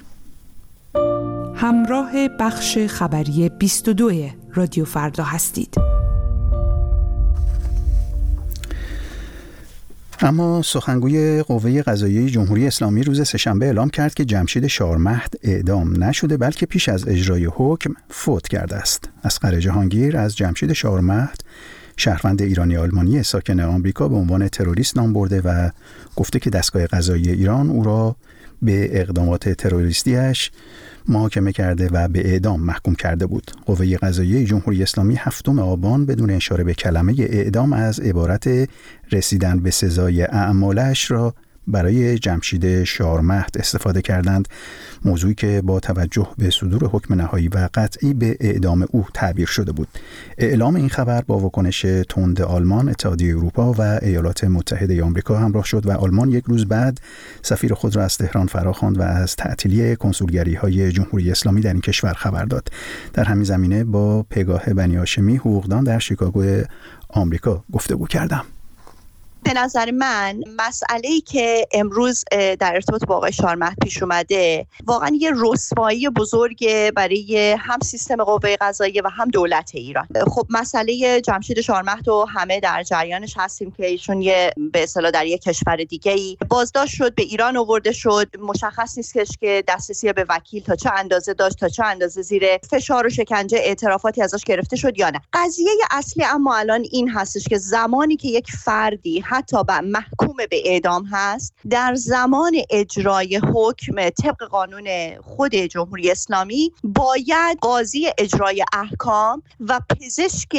همراه بخش خبری بیست و دو رادیو فردا هستید. اما سخنگوی قوه قضاییه جمهوری اسلامی روز سه‌شنبه اعلام کرد که جمشید شارمهد اعدام نشده بلکه پیش از اجرای حکم فوت کرده است. اصغر جهانگیر از جمشید شارمهد، شهروند ایرانی آلمانی ساکن آمریکا، به عنوان تروریست نام برده و گفته که دستگاه قضایی ایران او را به اقدامات تروریستیش محاکمه کرده و به اعدام محکوم کرده بود. قوه قضاییه جمهوری اسلامی هفتم آبان بدون اشاره به کلمه اعدام از عبارت رسیدن به سزای اعمالش را برای جمشید شارمهد استفاده کردند، موضوعی که با توجه به صدور حکم نهایی و قطعی به اعدام او تعبیر شده بود. اعلام این خبر با واکنش تند آلمان، اتحادیه اروپا و ایالات متحده آمریکا همراه شد و آلمان یک روز بعد سفیر خود را از تهران فراخواند و از تعطیلی کنسولگری‌های جمهوری اسلامی در این کشور خبر داد. در همین زمینه با پگاه بنی هاشمی، حقوقدان در شیکاگو آمریکا گفتگو کردم. به نظر من مسئله‌ای که امروز در ارتباط با آقای شارمهد پیش اومده واقعا یه رسوایی بزرگ برای هم سیستم قوه قضاییه و هم دولت ایران. خب مسئله جمشید شارمهد رو همه در جریانش هستیم که ایشون یه به اصطلاح در یک کشور دیگه‌ای بازداشت شد، به ایران آورده شد. مشخص نیستش که دسترسی به وکیل تا چه اندازه داشت، تا چه اندازه زیر فشار و شکنجه اعترافاتی ازش گرفته شد یا نه. قضیه اصلی اما الان این هستش که زمانی که یک فردی حتی به محکوم به اعدام هست، در زمان اجرای حکم طبق قانون خود جمهوری اسلامی باید قاضی اجرای احکام و پزشک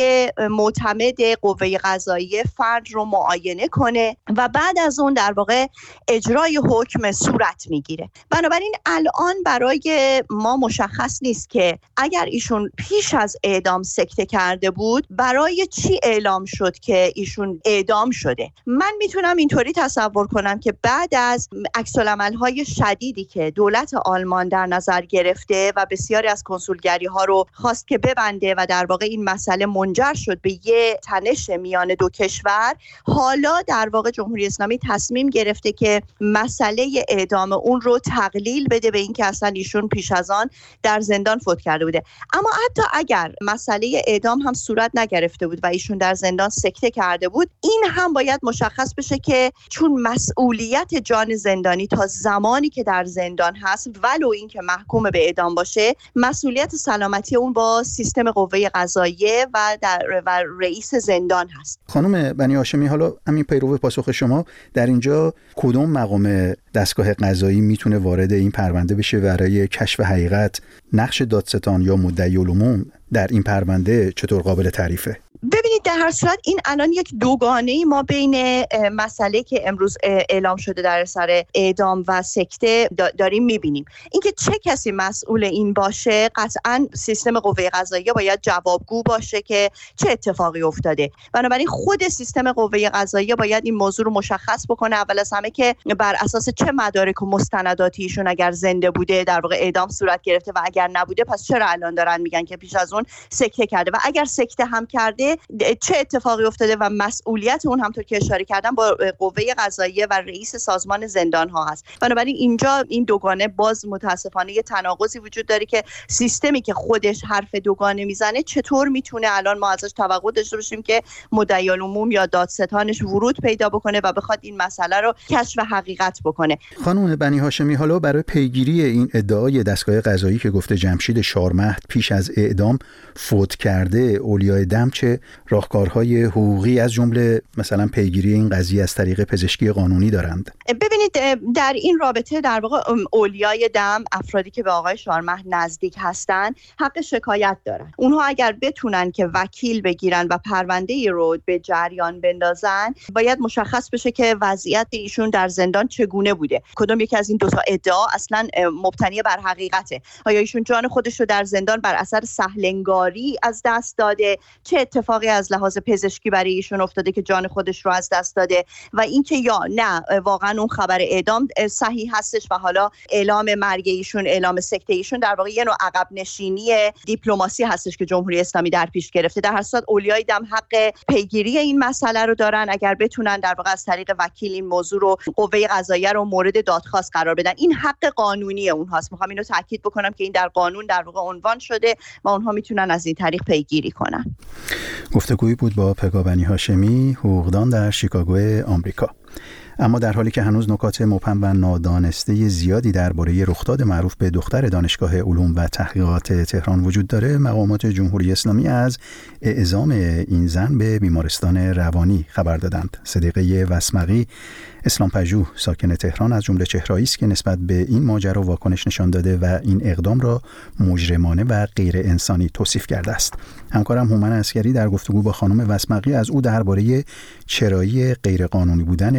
معتمد قوه قضاییه فرد رو معاینه کنه و بعد از اون در واقع اجرای حکم صورت میگیره. بنابراین الان برای ما مشخص نیست که اگر ایشون پیش از اعدام سکته کرده بود برای چی اعلام شد که ایشون اعدام شده. من میتونم اینطوری تصور کنم که بعد از عکس‌العمل‌های شدیدی که دولت آلمان در نظر گرفته و بسیاری از کنسولگری‌ها رو خواست که ببنده و در واقع این مسئله منجر شد به یه تنش میان دو کشور، حالا در واقع جمهوری اسلامی تصمیم گرفته که مسئله اعدام اون رو تقلیل بده به این که اصلا ایشون پیش از آن در زندان فوت کرده بوده. اما حتی اگر مسئله اعدام هم صورت نگرفته بود و ایشون در زندان سکته کرده بود، این هم باید مشخص بشه که چون مسئولیت جان زندانی تا زمانی که در زندان هست ولو این که محکوم به اعدام باشه، مسئولیت سلامتی اون با سیستم قوه قضاییه و در و رئیس زندان هست. خانم بنی هاشمی، حالا همین پیرو پاسخ شما، در اینجا کدوم مقام دستگاه قضایی میتونه وارد این پرونده بشه برای کشف حقیقت؟ نقش دادستان یا مدعی العموم در این پرونده چطور قابل تعریفه؟ ببینید در هر صورت این الان یک دوگانه‌ای ما بین مسئله که امروز اعلام شده در سر اعدام و سکته داریم میبینیم. اینکه چه کسی مسئول این باشه، قطعاً سیستم قوه قضاییه باید جوابگو باشه که چه اتفاقی افتاده. بنابراین خود سیستم قوه قضاییه باید این موضوع رو مشخص بکنه، اول از همه که بر اساس چه مدارک و مستنداتی ایشون اگر زنده بوده در واقع اعدام صورت گرفته و اگر نبوده پس چرا الان دارن میگن که پیش از اون سکته کرده، و اگر سکته هم کرده چه اتفاقی افتاده و مسئولیت اون همونطور که اشاره کردم با قوه قضاییه و رئیس سازمان زندان ها هست. بنابراین اینجا این دوگانه باز متاسفانه یه تناقضی وجود داره که سیستمی که خودش حرف دوگانه میزنه چطور میتونه الان ما ازش توقع داشته باشیم که مدعی العموم یا دادستانش ورود پیدا بکنه و بخواد این مسئله رو کشف حقیقت بکنه. خانم بنی هاشمی، حالا برای پیگیری این ادعای دستگاه قضایی که گفته جمشید شارمهد پیش از اعدام فوت کرده، اولیای دم چه راهکارهای حقوقی از جمله مثلا پیگیری این قضیه از طریق پزشکی قانونی دارند؟ ببینید در این رابطه در واقع اولیای دم، افرادی که به آقای شارمهد نزدیک هستن، حق شکایت دارن. اونها اگر بتونن که وکیل بگیرن و پرونده‌ای رو به جریان بندازن، باید مشخص بشه که وضعیت ایشون در زندان چگونه بوده. کدوم یکی از این دو تا ادعا اصلا مبتنی بر حقیقته؟ آیا ایشون جان خودش رو در زندان بر اثر سهلنگاری از دست داده؟ چه اتفاقی از لحاظ پزشکی برای ایشون افتاده که جان خودش رو از دست داده؟ و اینکه یا نه واقعا اون خبر اعدام صحیح هستش و حالا اعلام مرگ ایشون، اعلام سکته ایشون در واقع یه نوع عقب نشینی دیپلماسی هستش که جمهوری اسلامی در پیش گرفته. در هر صورت اولیای دم حق پیگیری این مسئله رو دارن، اگر بتونن در واقع از طریق وکیل این موضوع رو قوه قضاییه رو مورد دادخواست قرار بدن. این حق قانونی اونهاست. میخوام اینو تاکید بکنم که این در قانون در واقع عنوان شده و اونها میتونن از این طریق پیگیری کنن. گفتگویی بود با پگاه بنی هاشمی، حقوقدان در شیکاگو آمریکا. اما در حالی که هنوز نکات مبهم و نادانسته زیادی درباره رخداد معروف به دختر دانشگاه علوم و تحقیقات تهران وجود داره، مقامات جمهوری اسلامی از اعزام این زن به بیمارستان روانی خبر دادند. صدیقه وسمقی، اسلامپژوه، ساکن تهران، از جمله چهره‌ای است که نسبت به این ماجرا واکنش نشان داده و این اقدام را مجرمانه و غیر انسانی توصیف کرده است. همکارم هومن عسکری در گفتگو با خانم وسمقی از او درباره چرایی غیر قانونی بودن اعزام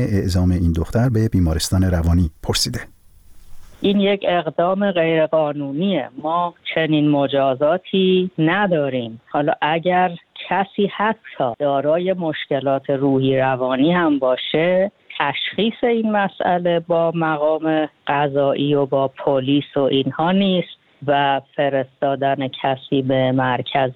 انتقام این دختر به بیمارستان روانی پرسیده. این یک اقدام غیرقانونیه. ما چنین مجازاتی نداریم. حالا اگر کسی حتی دارای مشکلات روحی روانی هم باشه، تشخیص این مسئله با مقام قضایی و با پلیس و اینها نیست و فرستادن کسی به مرکز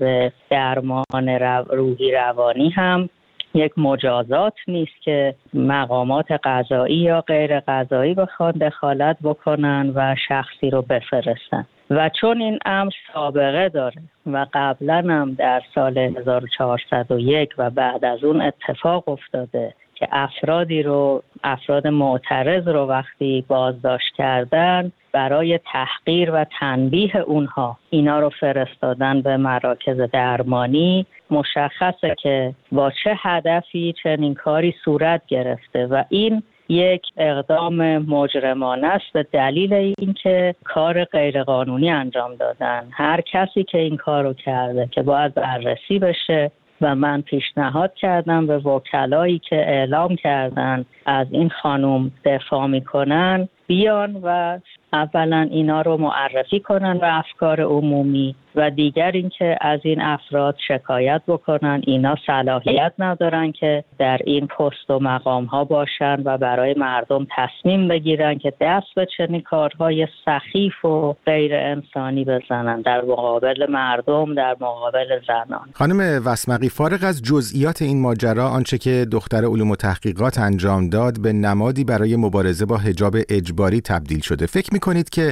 درمان روحی روانی هم یک مجازات نیست که مقامات قضایی یا غیر قضایی بخوان دخالت بکنن و شخصی رو بفرستن. و چون این امر سابقه داره و قبلا هم در سال هزار و چهارصد و یک و بعد از اون اتفاق افتاده که افرادی رو افراد معترض رو وقتی بازداشت کردن برای تحقیر و تنبیه اونها اینا رو فرستادن به مراکز درمانی، مشخصه که با چه هدفی چنین کاری صورت گرفته و این یک اقدام مجرمانه است به دلیل اینکه کار غیرقانونی انجام دادن. هر کسی که این کارو کرده که باید بررسی بشه و من پیشنهاد کردم به وکلایی که اعلام کردن از این خانم دفاع میکنن بیان و اولا اینا رو معرفی کنن و افکار عمومی و دیگر اینکه از این افراد شکایت بکنن. اینا صلاحیت ندارن که در این پست و مقام ها باشن و برای مردم تصمیم بگیرن که دست به چنین کارهای سخیف و غیر انسانی بزنن در مقابل مردم، در مقابل زنان. خانم وسمقی، فارغ از جزئیات این ماجرا، آنچه که دختر علوم و تحقیقات انجام داد به نمادی برای مبارزه با حجاب اجباری تبدیل شده. فکر می‌کنید که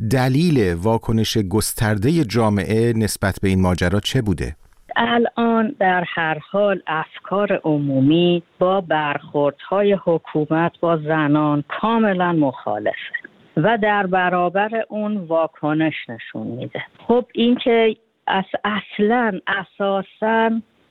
دلیل واکنش گسترده جامعه نسبت به این ماجرا چه بوده؟ الان در هر حال افکار عمومی با برخوردهای حکومت با زنان کاملا مخالفه و در برابر اون واکنش نشون میده. خب این که از اصلا اساساً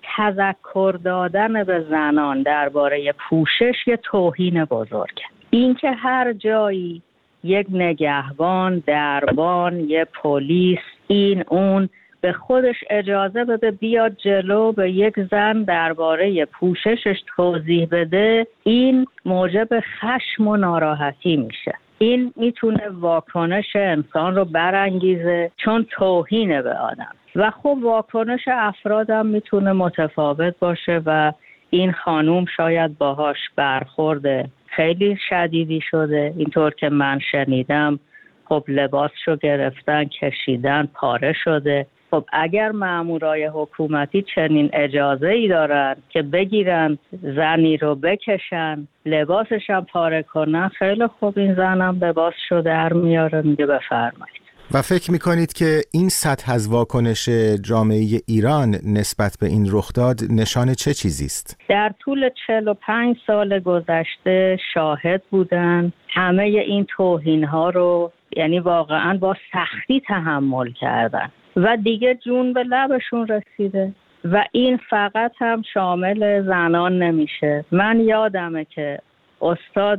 تذکر دادن به زنان درباره پوشش یه توهین بزرگه. این که هر جایی یک نگهبان، دربان، یه پلیس، این اون به خودش اجازه بده بیاد جلو به یک زن درباره پوششش توضیح بده، این موجب خشم و ناراحتی میشه. این میتونه واکنش انسان رو برانگیزه چون توهینه به آدم و خب واکنش افرادم میتونه متفاوت باشه و این خانوم شاید باهاش برخورده خیلی شدیدی شده. اینطور که من شنیدم خب لباسشو گرفتن، کشیدن، پاره شده. خب اگر مامورای حکومتی چنین اجازه‌ای دارن که بگیرن زنی رو بکشن، لباسش هم پاره کنن، خیلی خوب این زنم لباسشو در میاره میگه بفرمایید. و فکر میکنید که این سطح از واکنش جامعه ایران نسبت به این رخداد نشان چه چیزی است؟ در طول چهل و پنج سال گذشته شاهد بودن همه این توهین‌ها رو، یعنی واقعاً با سختی تحمل کردن و دیگه جون به لبشون رسیده و این فقط هم شامل زنان نمیشه. من یادمه که استاد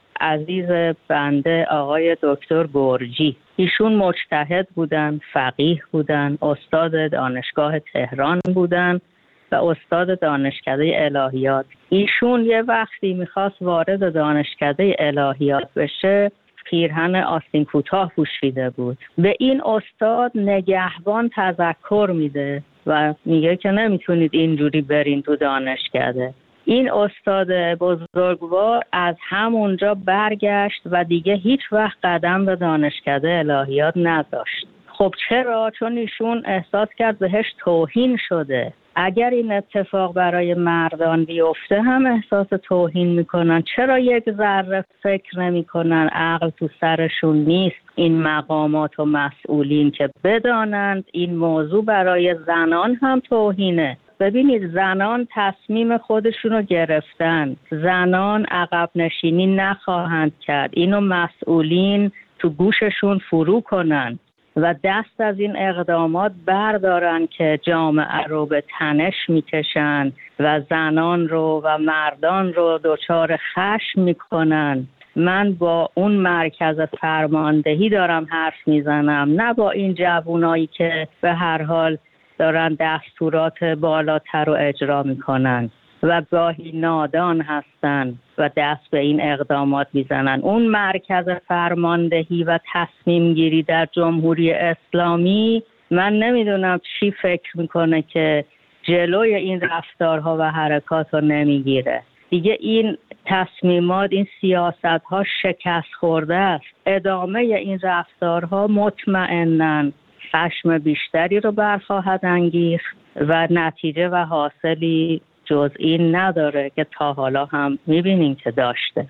عزیز بنده آقای دکتر گرجی، ایشون مجتهد بودن، فقیه بودن، استاد دانشگاه تهران بودن و استاد دانشکده الهیات. ایشون یه وقتی میخواست وارد دانشکده الهیات بشه پیرهن آستین کوتاه پوشیده بود. به این استاد نگهبان تذکر میده و میگه که نمیتونید اینجوری برین تو دانشکده. این استاد بزرگوار از همونجا برگشت و دیگه هیچ وقت قدم به دانشکده الهیات نذاشت. خب چرا؟ چون ایشون احساس کرد بهش توهین شده. اگر این اتفاق برای مردان بیفته هم احساس توهین میکنن. چرا یک ذره فکر نمیکنن، عقل تو سرشون نیست این مقامات و مسئولین که بدانند این موضوع برای زنان هم توهینه؟ ببینید زنان تصمیم خودشونو گرفتن، زنان عقب نشینی نخواهند کرد. اینو مسئولین تو گوششون فرو کنن و دست از این اقدامات بردارن که جامعه رو به تنش میکشن و زنان رو و مردان رو دچار خشم میکنن. من با اون مرکز فرماندهی دارم حرف میزنم، نه با این جوونایی که به هر حال دارن دستورات بالاتر رو اجرا میکنن. و گاهی نادان هستند و دست به این اقدامات میزنن. اون مرکز فرماندهی و تصمیم گیری در جمهوری اسلامی من نمیدونم چی فکر میکنه که جلوی این رفتارها و حرکات رو نمیگیره. دیگه این تصمیمات، این سیاست ها شکست خورده است. ادامه این رفتارها مطمئناً خشم بیشتری رو برخواهد انگیخت و نتیجه و حاصلی جز این نداره که تا حالا هم میبینیم که داشته.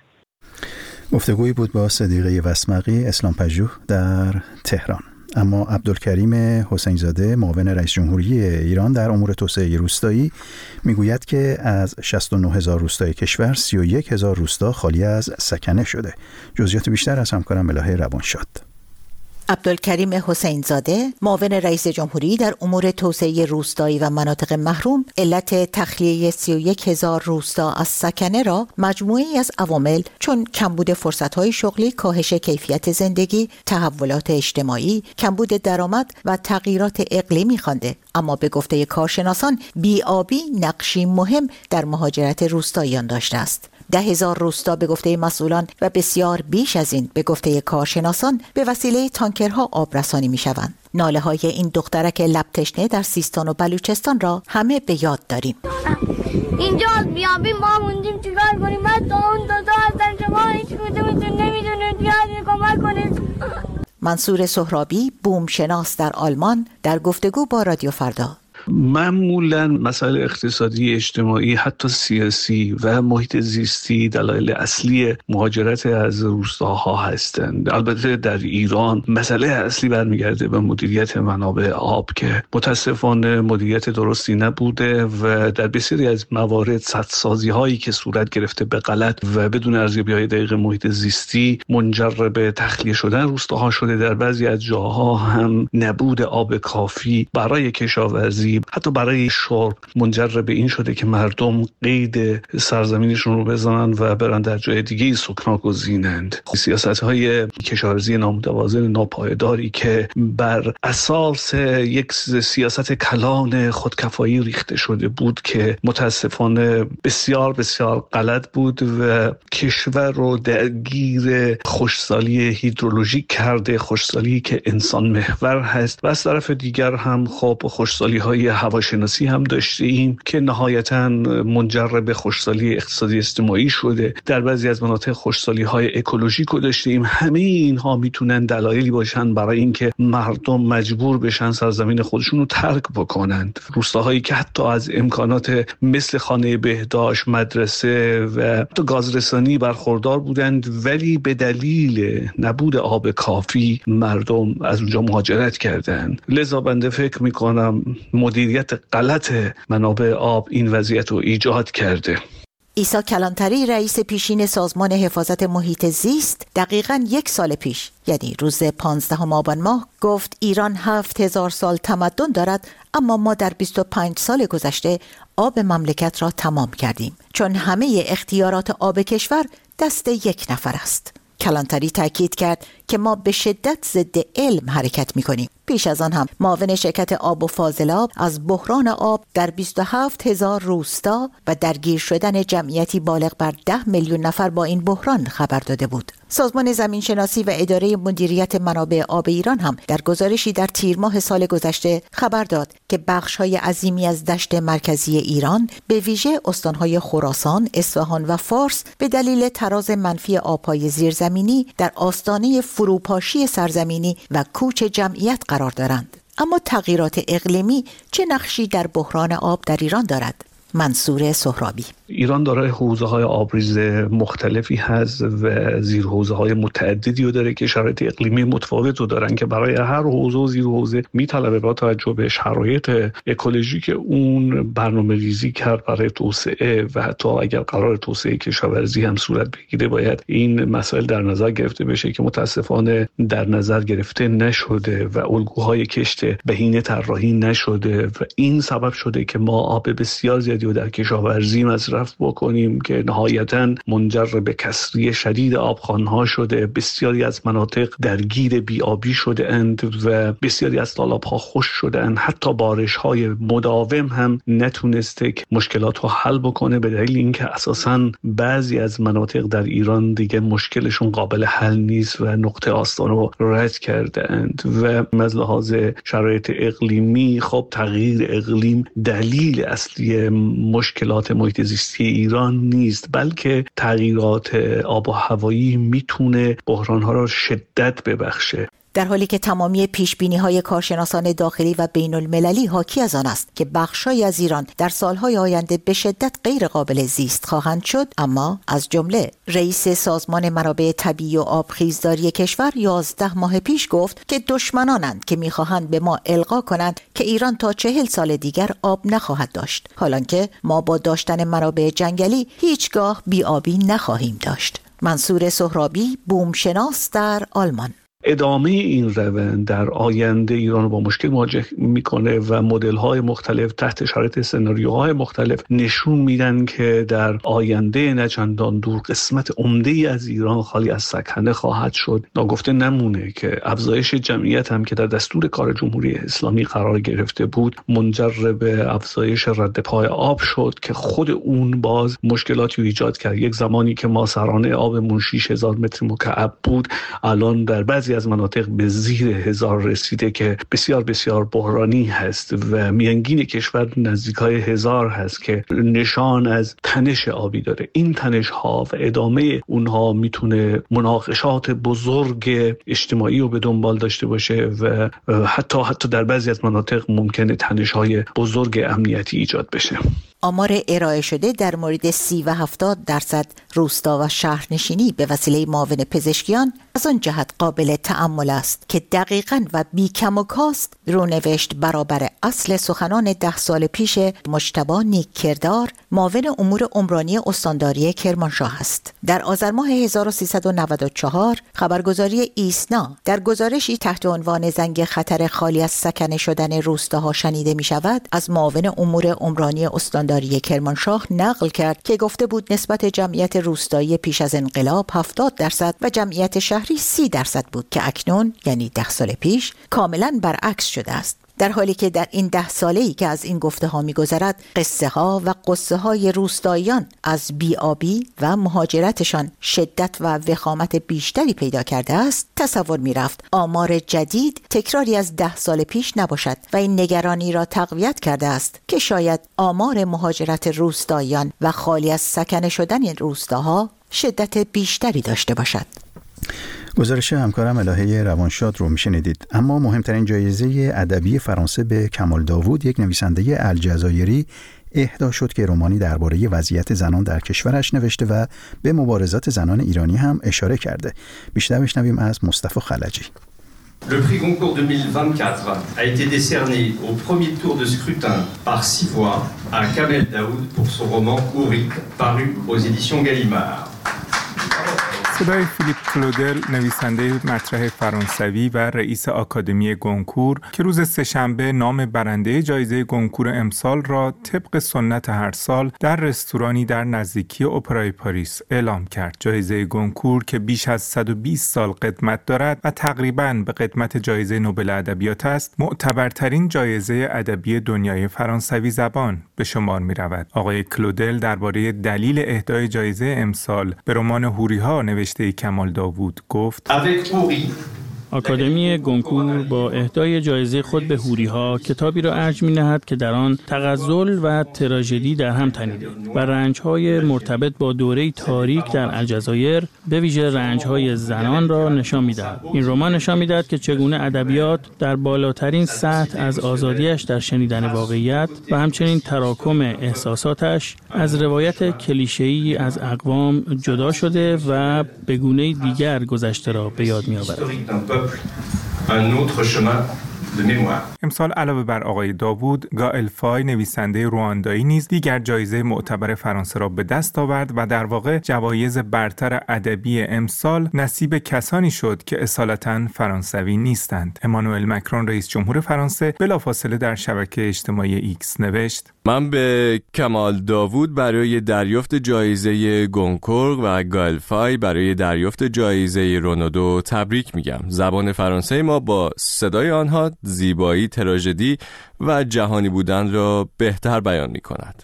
گفتگویی بود با صدیقه وسمقی، اسلام پژوه در تهران. اما عبدالکریم حسین زاده، معاون رئیس جمهوری ایران در امور توسعه روستایی، میگوید که از شصت و نه هزار روستای کشور سی و یک هزار روستا خالی از سکنه شده. جزئیات بیشتر از همکارم ملاحه روانشاد. عبدالکریم حسین زاده، معاون رئیس جمهوری در امور توسعه روستایی و مناطق محروم، علت تخلیه سی و یک هزار روستا از سکنه را مجموعه‌ای از عوامل چون کمبود فرصت‌های شغلی، کاهش کیفیت زندگی، تحولات اجتماعی، کمبود درآمد و تغییرات اقلیمی خوانده. اما به گفته کارشناسان بی‌آبی نقشی مهم در مهاجرت روستاییان داشته است. ده هزار روستا به گفته مسئولان و بسیار بیش از این به گفته کارشناسان به وسیله تانکرها آب رسانی می شوند. ناله های این دخترک لب تشنه در سیستان و بلوچستان را همه به یاد داریم. اینجا بیابی ما موندیم چیکار کنیم؟ بعد تا اون دو تا هستن، شما هیچ کدومتون نمیدونید بیاد کمک کنید. منصور سهرابی، بوم شناس در آلمان، در گفتگو با رادیو فردا: معمولا مسائل اقتصادی، اجتماعی، حتی سیاسی و محیط زیستی دلایل اصلی مهاجرت از روستاها هستند. البته در ایران مسئله اصلی برمیگرده به مدیریت منابع آب که متاسفانه مدیریت درستی نبوده و در بسیاری از موارد سدسازی هایی که صورت گرفته به غلط و بدون ارزیابی‌های دقیق محیط زیستی منجر به تخلیه شدن روستاها شده. در بعضی از جاها هم نبود آب کافی برای کشاورزی، حتی برای شرب، منجر به این شده که مردم قید سرزمینشون رو بزنن و برن در جای دیگه سکنا گزینند. سیاست‌های کشاورزی نامتوازن، ناپایداری که بر اساس یک سیاست کلان خودکفایی ریخته شده بود که متاسفانه بسیار بسیار غلط بود و کشور رو درگیر خشکسالی هیدرولوژیک کرده، خشکسالی که انسان محور هست. و از طرف دیگر هم خب خشکسالی‌های هواشناسی هم داشتیم که نهایتاً منجر به خشکسالی اقتصادی اجتماعی شده. در بعضی از مناطق خشکسالی‌های اکولوژیک رو داشتیم. همه اینها میتونن دلایلی باشن برای اینکه مردم مجبور بشن سرزمین خودشون رو ترک بکنند. روستاهایی که حتی از امکانات مثل خانه بهداشت، مدرسه و حتی گازرسانی برخوردار بودند، ولی به دلیل نبود آب کافی مردم از اونجا مهاجرت کردند. لذا بنده فکر میکنم مدیریت غلط منابع آب این وضعیت رو ایجاد کرده. عیسی کلانتری، رئیس پیشین سازمان حفاظت محیط زیست، دقیقاً یک سال پیش، یعنی روز پانزدهم آبان ماه، گفت ایران هفت هزار سال تمدن دارد، اما ما در بیست و پنج سال گذشته آب مملکت را تمام کردیم، چون همه اختیارات آب کشور دست یک نفر است. کلانتری تاکید کرد که ما به شدت ضد علم حرکت می‌کنیم. پیش از آن هم معاون شرکت آب و فاضلاب از بحران آب در بیست و هفت هزار روستا و درگیر شدن جمعیتی بالغ بر ده میلیون نفر با این بحران خبر داده بود. سازمان زمینشناسی و اداره مدیریت منابع آب ایران هم در گزارشی در تیر ماه سال گذشته خبر داد که بخش‌های عظیمی از دشت مرکزی ایران، به ویژه استان‌های خراسان، اصفهان و فارس، به دلیل تراز منفی آب‌های زیرزمینی در آستانه فروپاشی سرزمینی و کوچ جمعیت قرار دارند. اما تغییرات اقلیمی چه نقشی در بحران آب در ایران دارد؟ منصور سهرابی: ایران دارای حوزه‌های آبریز مختلفی هست و زیرحوزه‌های متعددی رو داره که شرایط اقلیمی متفاوت رو دارن که برای هر حوزه و زیرحوزه میطلبه با توجه به شرایط اکولوژیک اون برنامه‌ریزی کرد برای توسعه و حتی اگر قرار توسعه کشاورزی هم صورت بگیره باید این مسائل در نظر گرفته بشه که متاسفانه در نظر گرفته نشده و الگوهای کشت بهینه طراحی نشده و این سبب شده که ما آب بسیار زیادی و در کشاورزی مصرف بکنیم که نهایتاً منجر به کسری شدید آبخوان‌ها شده. بسیاری از مناطق درگیر بی‌آبی شده اند و بسیاری از تالاب‌ها خشک شده اند. حتی بارش‌های مداوم هم نتونسته که مشکلات رو حل بکنه، به دلیل اینکه اساساً بعضی از مناطق در ایران دیگه مشکلشون قابل حل نیست و نقطه آستان رو رد کرده اند. و از لحاظ شرایط اقلیمی، خب تغییر اقلیم دلیل اصلی مشکلات محیط زیستی ایران نیست، بلکه تغییرات آب و هوایی میتونه بحران‌ها را شدت ببخشه. در حالی که تمامی پیشبینی‌های کارشناسان داخلی و بین المللی حاکی از آن است که بخش‌هایی از ایران در سالهای آینده به شدت غیر قابل زیست خواهند شد، اما از جمله رئیس سازمان منابع طبیعی و آبخیزداری کشور یازده ماه پیش گفت که دشمنانند که می‌خواهند به ما القا کنند که ایران تا چهل سال دیگر آب نخواهد داشت، حالانکه ما با داشتن منابع جنگلی هیچگاه بی‌آبی نخواهیم داشت. منصور سهرابی، بومشناس در آلمان: ادامه این روند در آینده ایران رو با مشکل مواجه میکنه و مدل‌های مختلف تحت شرایط سناریوهای مختلف نشون میدن که در آینده نچندان دور قسمت عمده‌ای از ایران خالی از سکنه خواهد شد. ناگفته نمونه که افزایش جمعیت هم که در دستور کار جمهوری اسلامی قرار گرفته بود منجر به افزایش رد پای آب شد که خود اون باز مشکلاتی ایجاد کرد. یک زمانی که ما سرانه آبمون شش هزار متر مکعب بود، الان در بعضی از مناطق به زیر هزار رسیده که بسیار بسیار بحرانی هست و میانگین کشور نزدیکای هزار هست که نشان از تنش آبی داره. این تنش ها و ادامه اونها میتونه مناقشات بزرگ اجتماعی رو به دنبال داشته باشه و حتی حتی در بعضی از مناطق ممکنه تنش های بزرگ امنیتی ایجاد بشه. آمار ارائه شده در مورد سی و هفتاد درصد روستا و شهرنشینی به وسیله معاون پزشکیان از آن جهت قابل تأمل است که دقیقاً و بی کم و کاست رونوشت برابر اصل سخنان ده سال پیش مجتبی نیک‌کردار، معاون امور عمرانی استانداری کرمانشاه است. در آذر ماه هزار و سیصد و نود و چهار خبرگزاری ایسنا در گزارشی تحت عنوان زنگ خطر خالی از سکنه شدن روستاها شنیده می شود از معاون امور عمرانی استانداری کرمانشاه نقل کرد که گفته بود نسبت جمعیت روستایی پیش از انقلاب هفتاد درصد و جمعیت شهری سی درصد بود که اکنون یعنی ده سال پیش کاملا برعکس شده است. در حالی که در این ده ساله‌ای که از این گفته ها می‌گذرد قصه ها و قصه های روستاییان از بی‌آبی و مهاجرتشان شدت و وخامت بیشتری پیدا کرده است، تصور می‌رفت آمار جدید تکراری از ده سال پیش نباشد و این نگرانی را تقویت کرده است که شاید آمار مهاجرت روستاییان و خالی از سکنه شدن این روستاها شدت بیشتری داشته باشد. گزارش همکارم الهه روانشاد رو میشنیدید. اما مهمترین جایزه ادبی فرانسه به کمال داوود، یک نویسنده الجزایری، اهدا شد که رمانی درباره وضعیت زنان در کشورش نوشته و به مبارزات زنان ایرانی هم اشاره کرده. بیشتر بشنویم از مصطفی خلجی. Le prix Goncourt deux mille vingt-quatre a été décerné au premier tour de scrutin par six voix à Kamel Daoud pour son roman Houri, paru aux éditions Gallimard. صدای فیلیپ کلودل، نویسنده مطرح فرانسوی و رئیس آکادمی گونکور که روز سه‌شنبه نام برنده جایزه گونکور امسال را طبق سنت هر سال در رستورانی در نزدیکی اپرای پاریس اعلام کرد. جایزه گونکور که بیش از صد و بیست سال قدمت دارد و تقریباً به قدمت جایزه نوبل ادبیات است، معتبرترین جایزه ادبی دنیای فرانسوی زبان به شمار می‌رود. آقای کلودل درباره دلیل اهدای جایزه امسال به رمان هوری‌ها نوشته کمال داوود گفت: آکادمی گونکور با اهدای جایزه خود به هوری‌ها کتابی را ارج می‌نهد که در آن تغزل و تراژدی در هم تنیده و رنج‌های مرتبط با دوره تاریک در الجزایر به ویژه رنج‌های زنان را نشان می‌دهد. این رمان نشان می‌دهد که چگونه ادبیات در بالاترین سطح از آزادیش در شنیدن واقعیت و همچنین تراکم احساساتش از روایت کلیشه‌ای از اقوام جدا شده و به گونه‌ای دیگر گذشته را به یاد می‌آورد. un autre chemin de mémoire. امسال علاوه بر آقای داوود، گائل فای نویسنده رواندایی نیز دیگر جایزه معتبر فرانسه را به دست آورد و در واقع جوایز برتر ادبی امسال نصیب کسانی شد که اصالتاً فرانسوی نیستند. امانوئل مکرون رئیس جمهور فرانسه بلافاصله در شبکه اجتماعی ایکس نوشت: من به کمال داوود برای دریافت جایزه گونکور و گائل فای برای دریافت جایزه رونالدو تبریک میگم. زبان فرانسه ما با صدای آنها زیبایی، تراژدی و جهانی بودن را بهتر بیان میکند.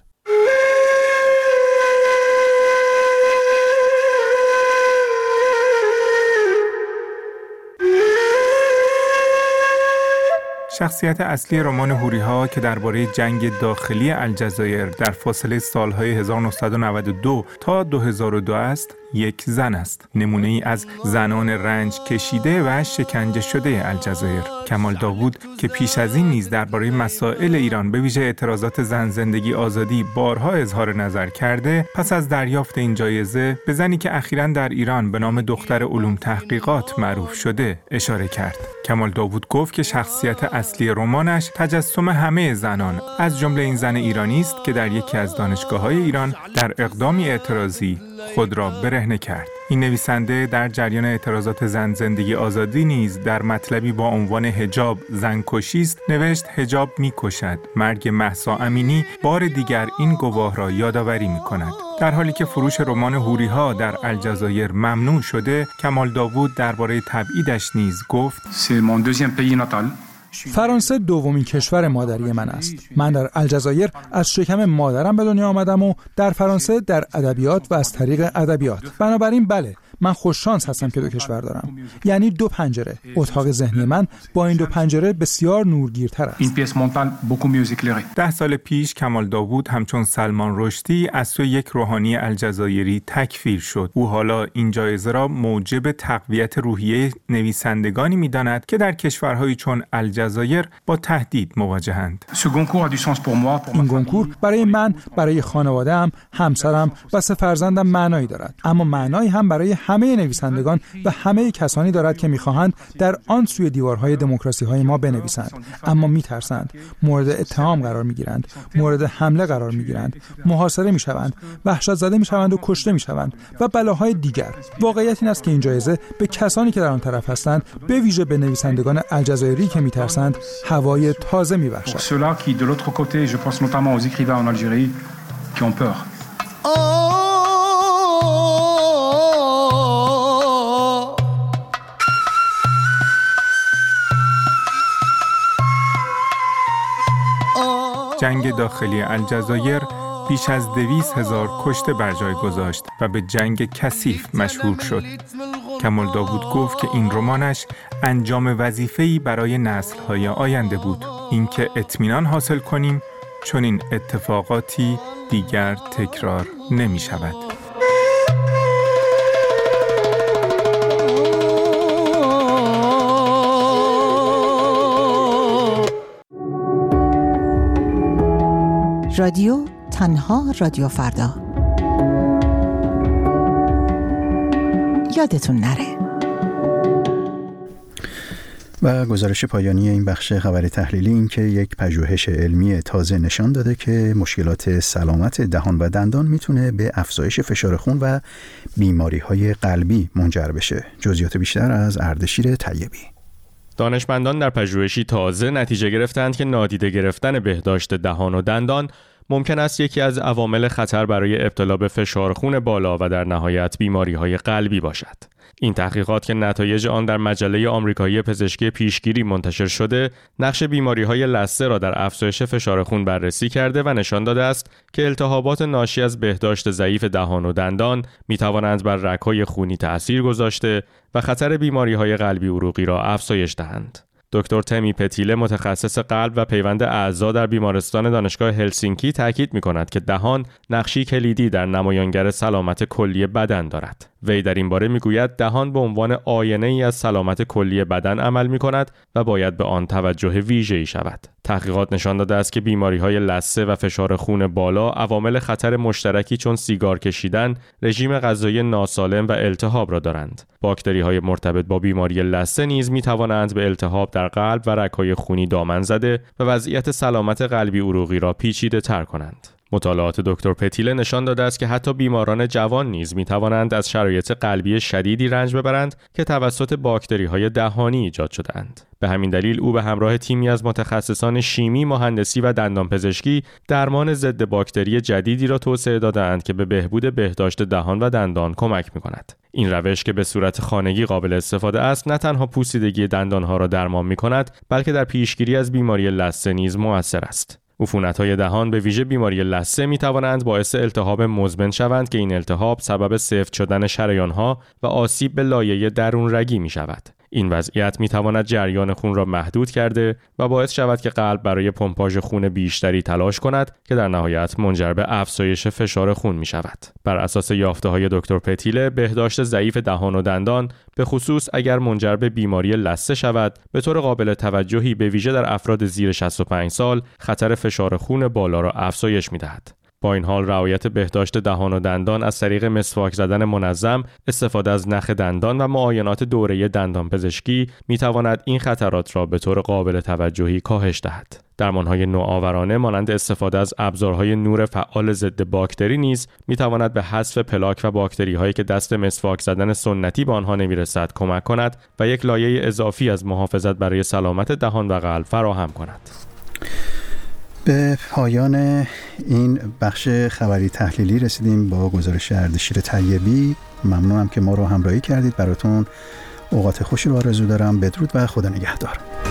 شخصیت اصلی رمان حوری‌ها که درباره جنگ داخلی الجزایر در فاصله سالهای هزار و نهصد و نود و دو تا دو هزار و دو است، یک زن است. نمونه ای از زنان رنج کشیده و شکنجه شده الجزایر. کمال داوود که پیش از این نیز درباره مسائل ایران به ویژه اعتراضات زن، زندگی، آزادی بارها اظهار نظر کرده، پس از دریافت این جایزه به زنی که اخیراً در ایران به نام دختر علوم تحقیقات معروف شده اشاره کرد. کمال داوود گفت که شخصیت اصلی رمانش تجسم همه زنان، از جمله این زن ایرانی است که در یکی از دانشگاه‌های ایران در اقدامی اعتراضی خود را برهنه کرد. این نویسنده در جریان اعتراضات زن، زندگی، آزادی نیز در مطلبی با عنوان حجاب زنکشی است نوشت: حجاب می‌کشد. مرگ مهسا امینی بار دیگر این گواه را یادآوری می‌کند. در حالی که فروش رمان حوری‌ها در الجزایر ممنوع شده، کمال داوود درباره تبعیدش نیز گفت: فرانسه دومین کشور مادری من است. من در الجزایر از شکم مادرم به دنیا آمدم و در فرانسه در ادبیات و از طریق ادبیات. بنابراین بله، من خوششانس هستم که دو کشور دارم. یعنی دو پنجره. اتاق ذهنی من با این دو پنجره بسیار نورگیرتر است. ده سال پیش کمال داوود همچون سلمان رشدی از سوی یک روحانی الجزایری تکفیر شد. او حالا این جایزه را موجب تقویت روحیه نویسندگانی می‌داند که در کشورهایی چون الجزایر با تهدید مواجهند. این کنکور برای من، برای خانواده‌ام، همسرم و سه فرزندم معنایی دارد. اما معنایی هم برای همه نویسندگان و همه کسانی دارد که می‌خواهند در آن سوی دیوارهای دموکراسی‌های ما بنویسند، اما می‌ترسند، مورد اتهام قرار می‌گیرند، مورد حمله قرار می‌گیرند، محاصره می‌شوند، وحشت زده می‌شوند و کشته می‌شوند و بلاهای دیگر. واقعیت این است که این جایزه به کسانی که در آن طرف هستند، به ویژه به نویسندگان الجزایری که می‌ترسند، هوای تازه می‌بخشد. جنگ داخلی الجزایر بیش از دویست هزار کشته بر جای گذاشت و به جنگ کثیف مشهور شد. کمال داوود گفت که این رمانش انجام وظیفه‌ای برای نسل‌های آینده بود، اینکه اطمینان حاصل کنیم چون این اتفاقاتی دیگر تکرار نمی‌شود. رادیو تنها رادیو فردا. یادتون نره. و گزارش پایانی این بخش خبری تحلیلی این که یک پژوهش علمی تازه نشان داده که مشکلات سلامت دهان و دندان میتونه به افزایش فشار خون و بیماری‌های قلبی منجر بشه. جزئیات بیشتر از اردشیر طیبی. دانشمندان در پژوهشی تازه نتیجه گرفتند که نادیده گرفتن بهداشت دهان و دندان ممکن است یکی از عوامل خطر برای ابتلا به فشار خون بالا و در نهایت بیماری‌های قلبی باشد. این تحقیقات که نتایج آن در مجله آمریکایی پزشکی پیشگیری منتشر شده، نقش بیماری‌های لثه را در افزایش فشار خون بررسی کرده و نشان داده است که التهابات ناشی از بهداشت ضعیف دهان و دندان می‌توانند بر رگ‌های خونی تأثیر گذاشته و خطر بیماری‌های قلبی عروقی را افزایش دهند. دکتر تمی پتیله متخصص قلب و پیوند اعضا در بیمارستان دانشگاه هلسینکی تاکید می‌کند که دهان نقشی کلیدی در نمایانگر سلامت کلی بدن دارد. وی در این باره می‌گوید دهان به عنوان آینه‌ای از سلامت کلی بدن عمل می‌کند و باید به آن توجه ویژه‌ای شود. تحقیقات نشان داده است که بیماری‌های لثه و فشار خون بالا عوامل خطر مشترکی چون سیگار کشیدن، رژیم غذایی ناسالم و التهاب را دارند. باکتری‌های مرتبط با بیماری لثه نیز می‌توانند به التهاب در قلب و رگ‌های خونی دامن زده و وضعیت سلامت قلبی عروقی را پیچیده‌تر کنند. مطالعات دکتر پتیله نشان داده است که حتی بیماران جوان نیز می‌توانند از شرایط قلبی شدیدی رنج ببرند که توسط باکتری‌های دهانی ایجاد شده‌اند. به همین دلیل او به همراه تیمی از متخصصان شیمی، مهندسی و دندانپزشکی درمان ضد باکتری جدیدی را توسعه داده‌اند که به بهبود بهداشت دهان و دندان کمک می‌کند. این روش که به صورت خانگی قابل استفاده است، نه تنها پوسیدگی دندان‌ها را درمان می‌کند، بلکه در پیشگیری از بیماری لثه نیز مؤثر است. عفونت‌های دهان به ویژه بیماری لثه می‌توانند باعث التهاب مزمن شوند که این التهاب سبب سفت شدن شریان‌ها و آسیب به لایه درون رگی می‌شود. این وضعیت می‌تواند جریان خون را محدود کرده و باعث شود که قلب برای پمپاژ خون بیشتری تلاش کند که در نهایت منجر به افزایش فشار خون می‌شود. بر اساس یافته‌های دکتر پتیله، بهداشت ضعیف دهان و دندان به خصوص اگر منجر به بیماری لثه شود، به طور قابل توجهی به ویژه در افراد زیر شصت و پنج سال خطر فشار خون بالا را افزایش می‌دهد. با این حال رعایت بهداشت دهان و دندان از طریق مسواک زدن منظم، استفاده از نخ دندان و معاینات دوره‌ای دندانپزشکی می‌تواند این خطرات را به طور قابل توجهی کاهش دهد. درمان‌های نوآورانه مانند استفاده از ابزارهای نور فعال ضد باکتری نیز می‌تواند به حذف پلاک و باکتری‌هایی که دست مسواک زدن سنتی به آنها نمی‌رسد کمک کند و یک لایه اضافی از محافظت برای سلامت دهان و قلب فراهم کند. به پایان این بخش خبری تحلیلی رسیدیم با گزارش اردشیر طیبی. ممنونم که ما رو همراهی کردید. براتون اوقات خوشی رو آرزو دارم. بدرود و خدا نگهدار.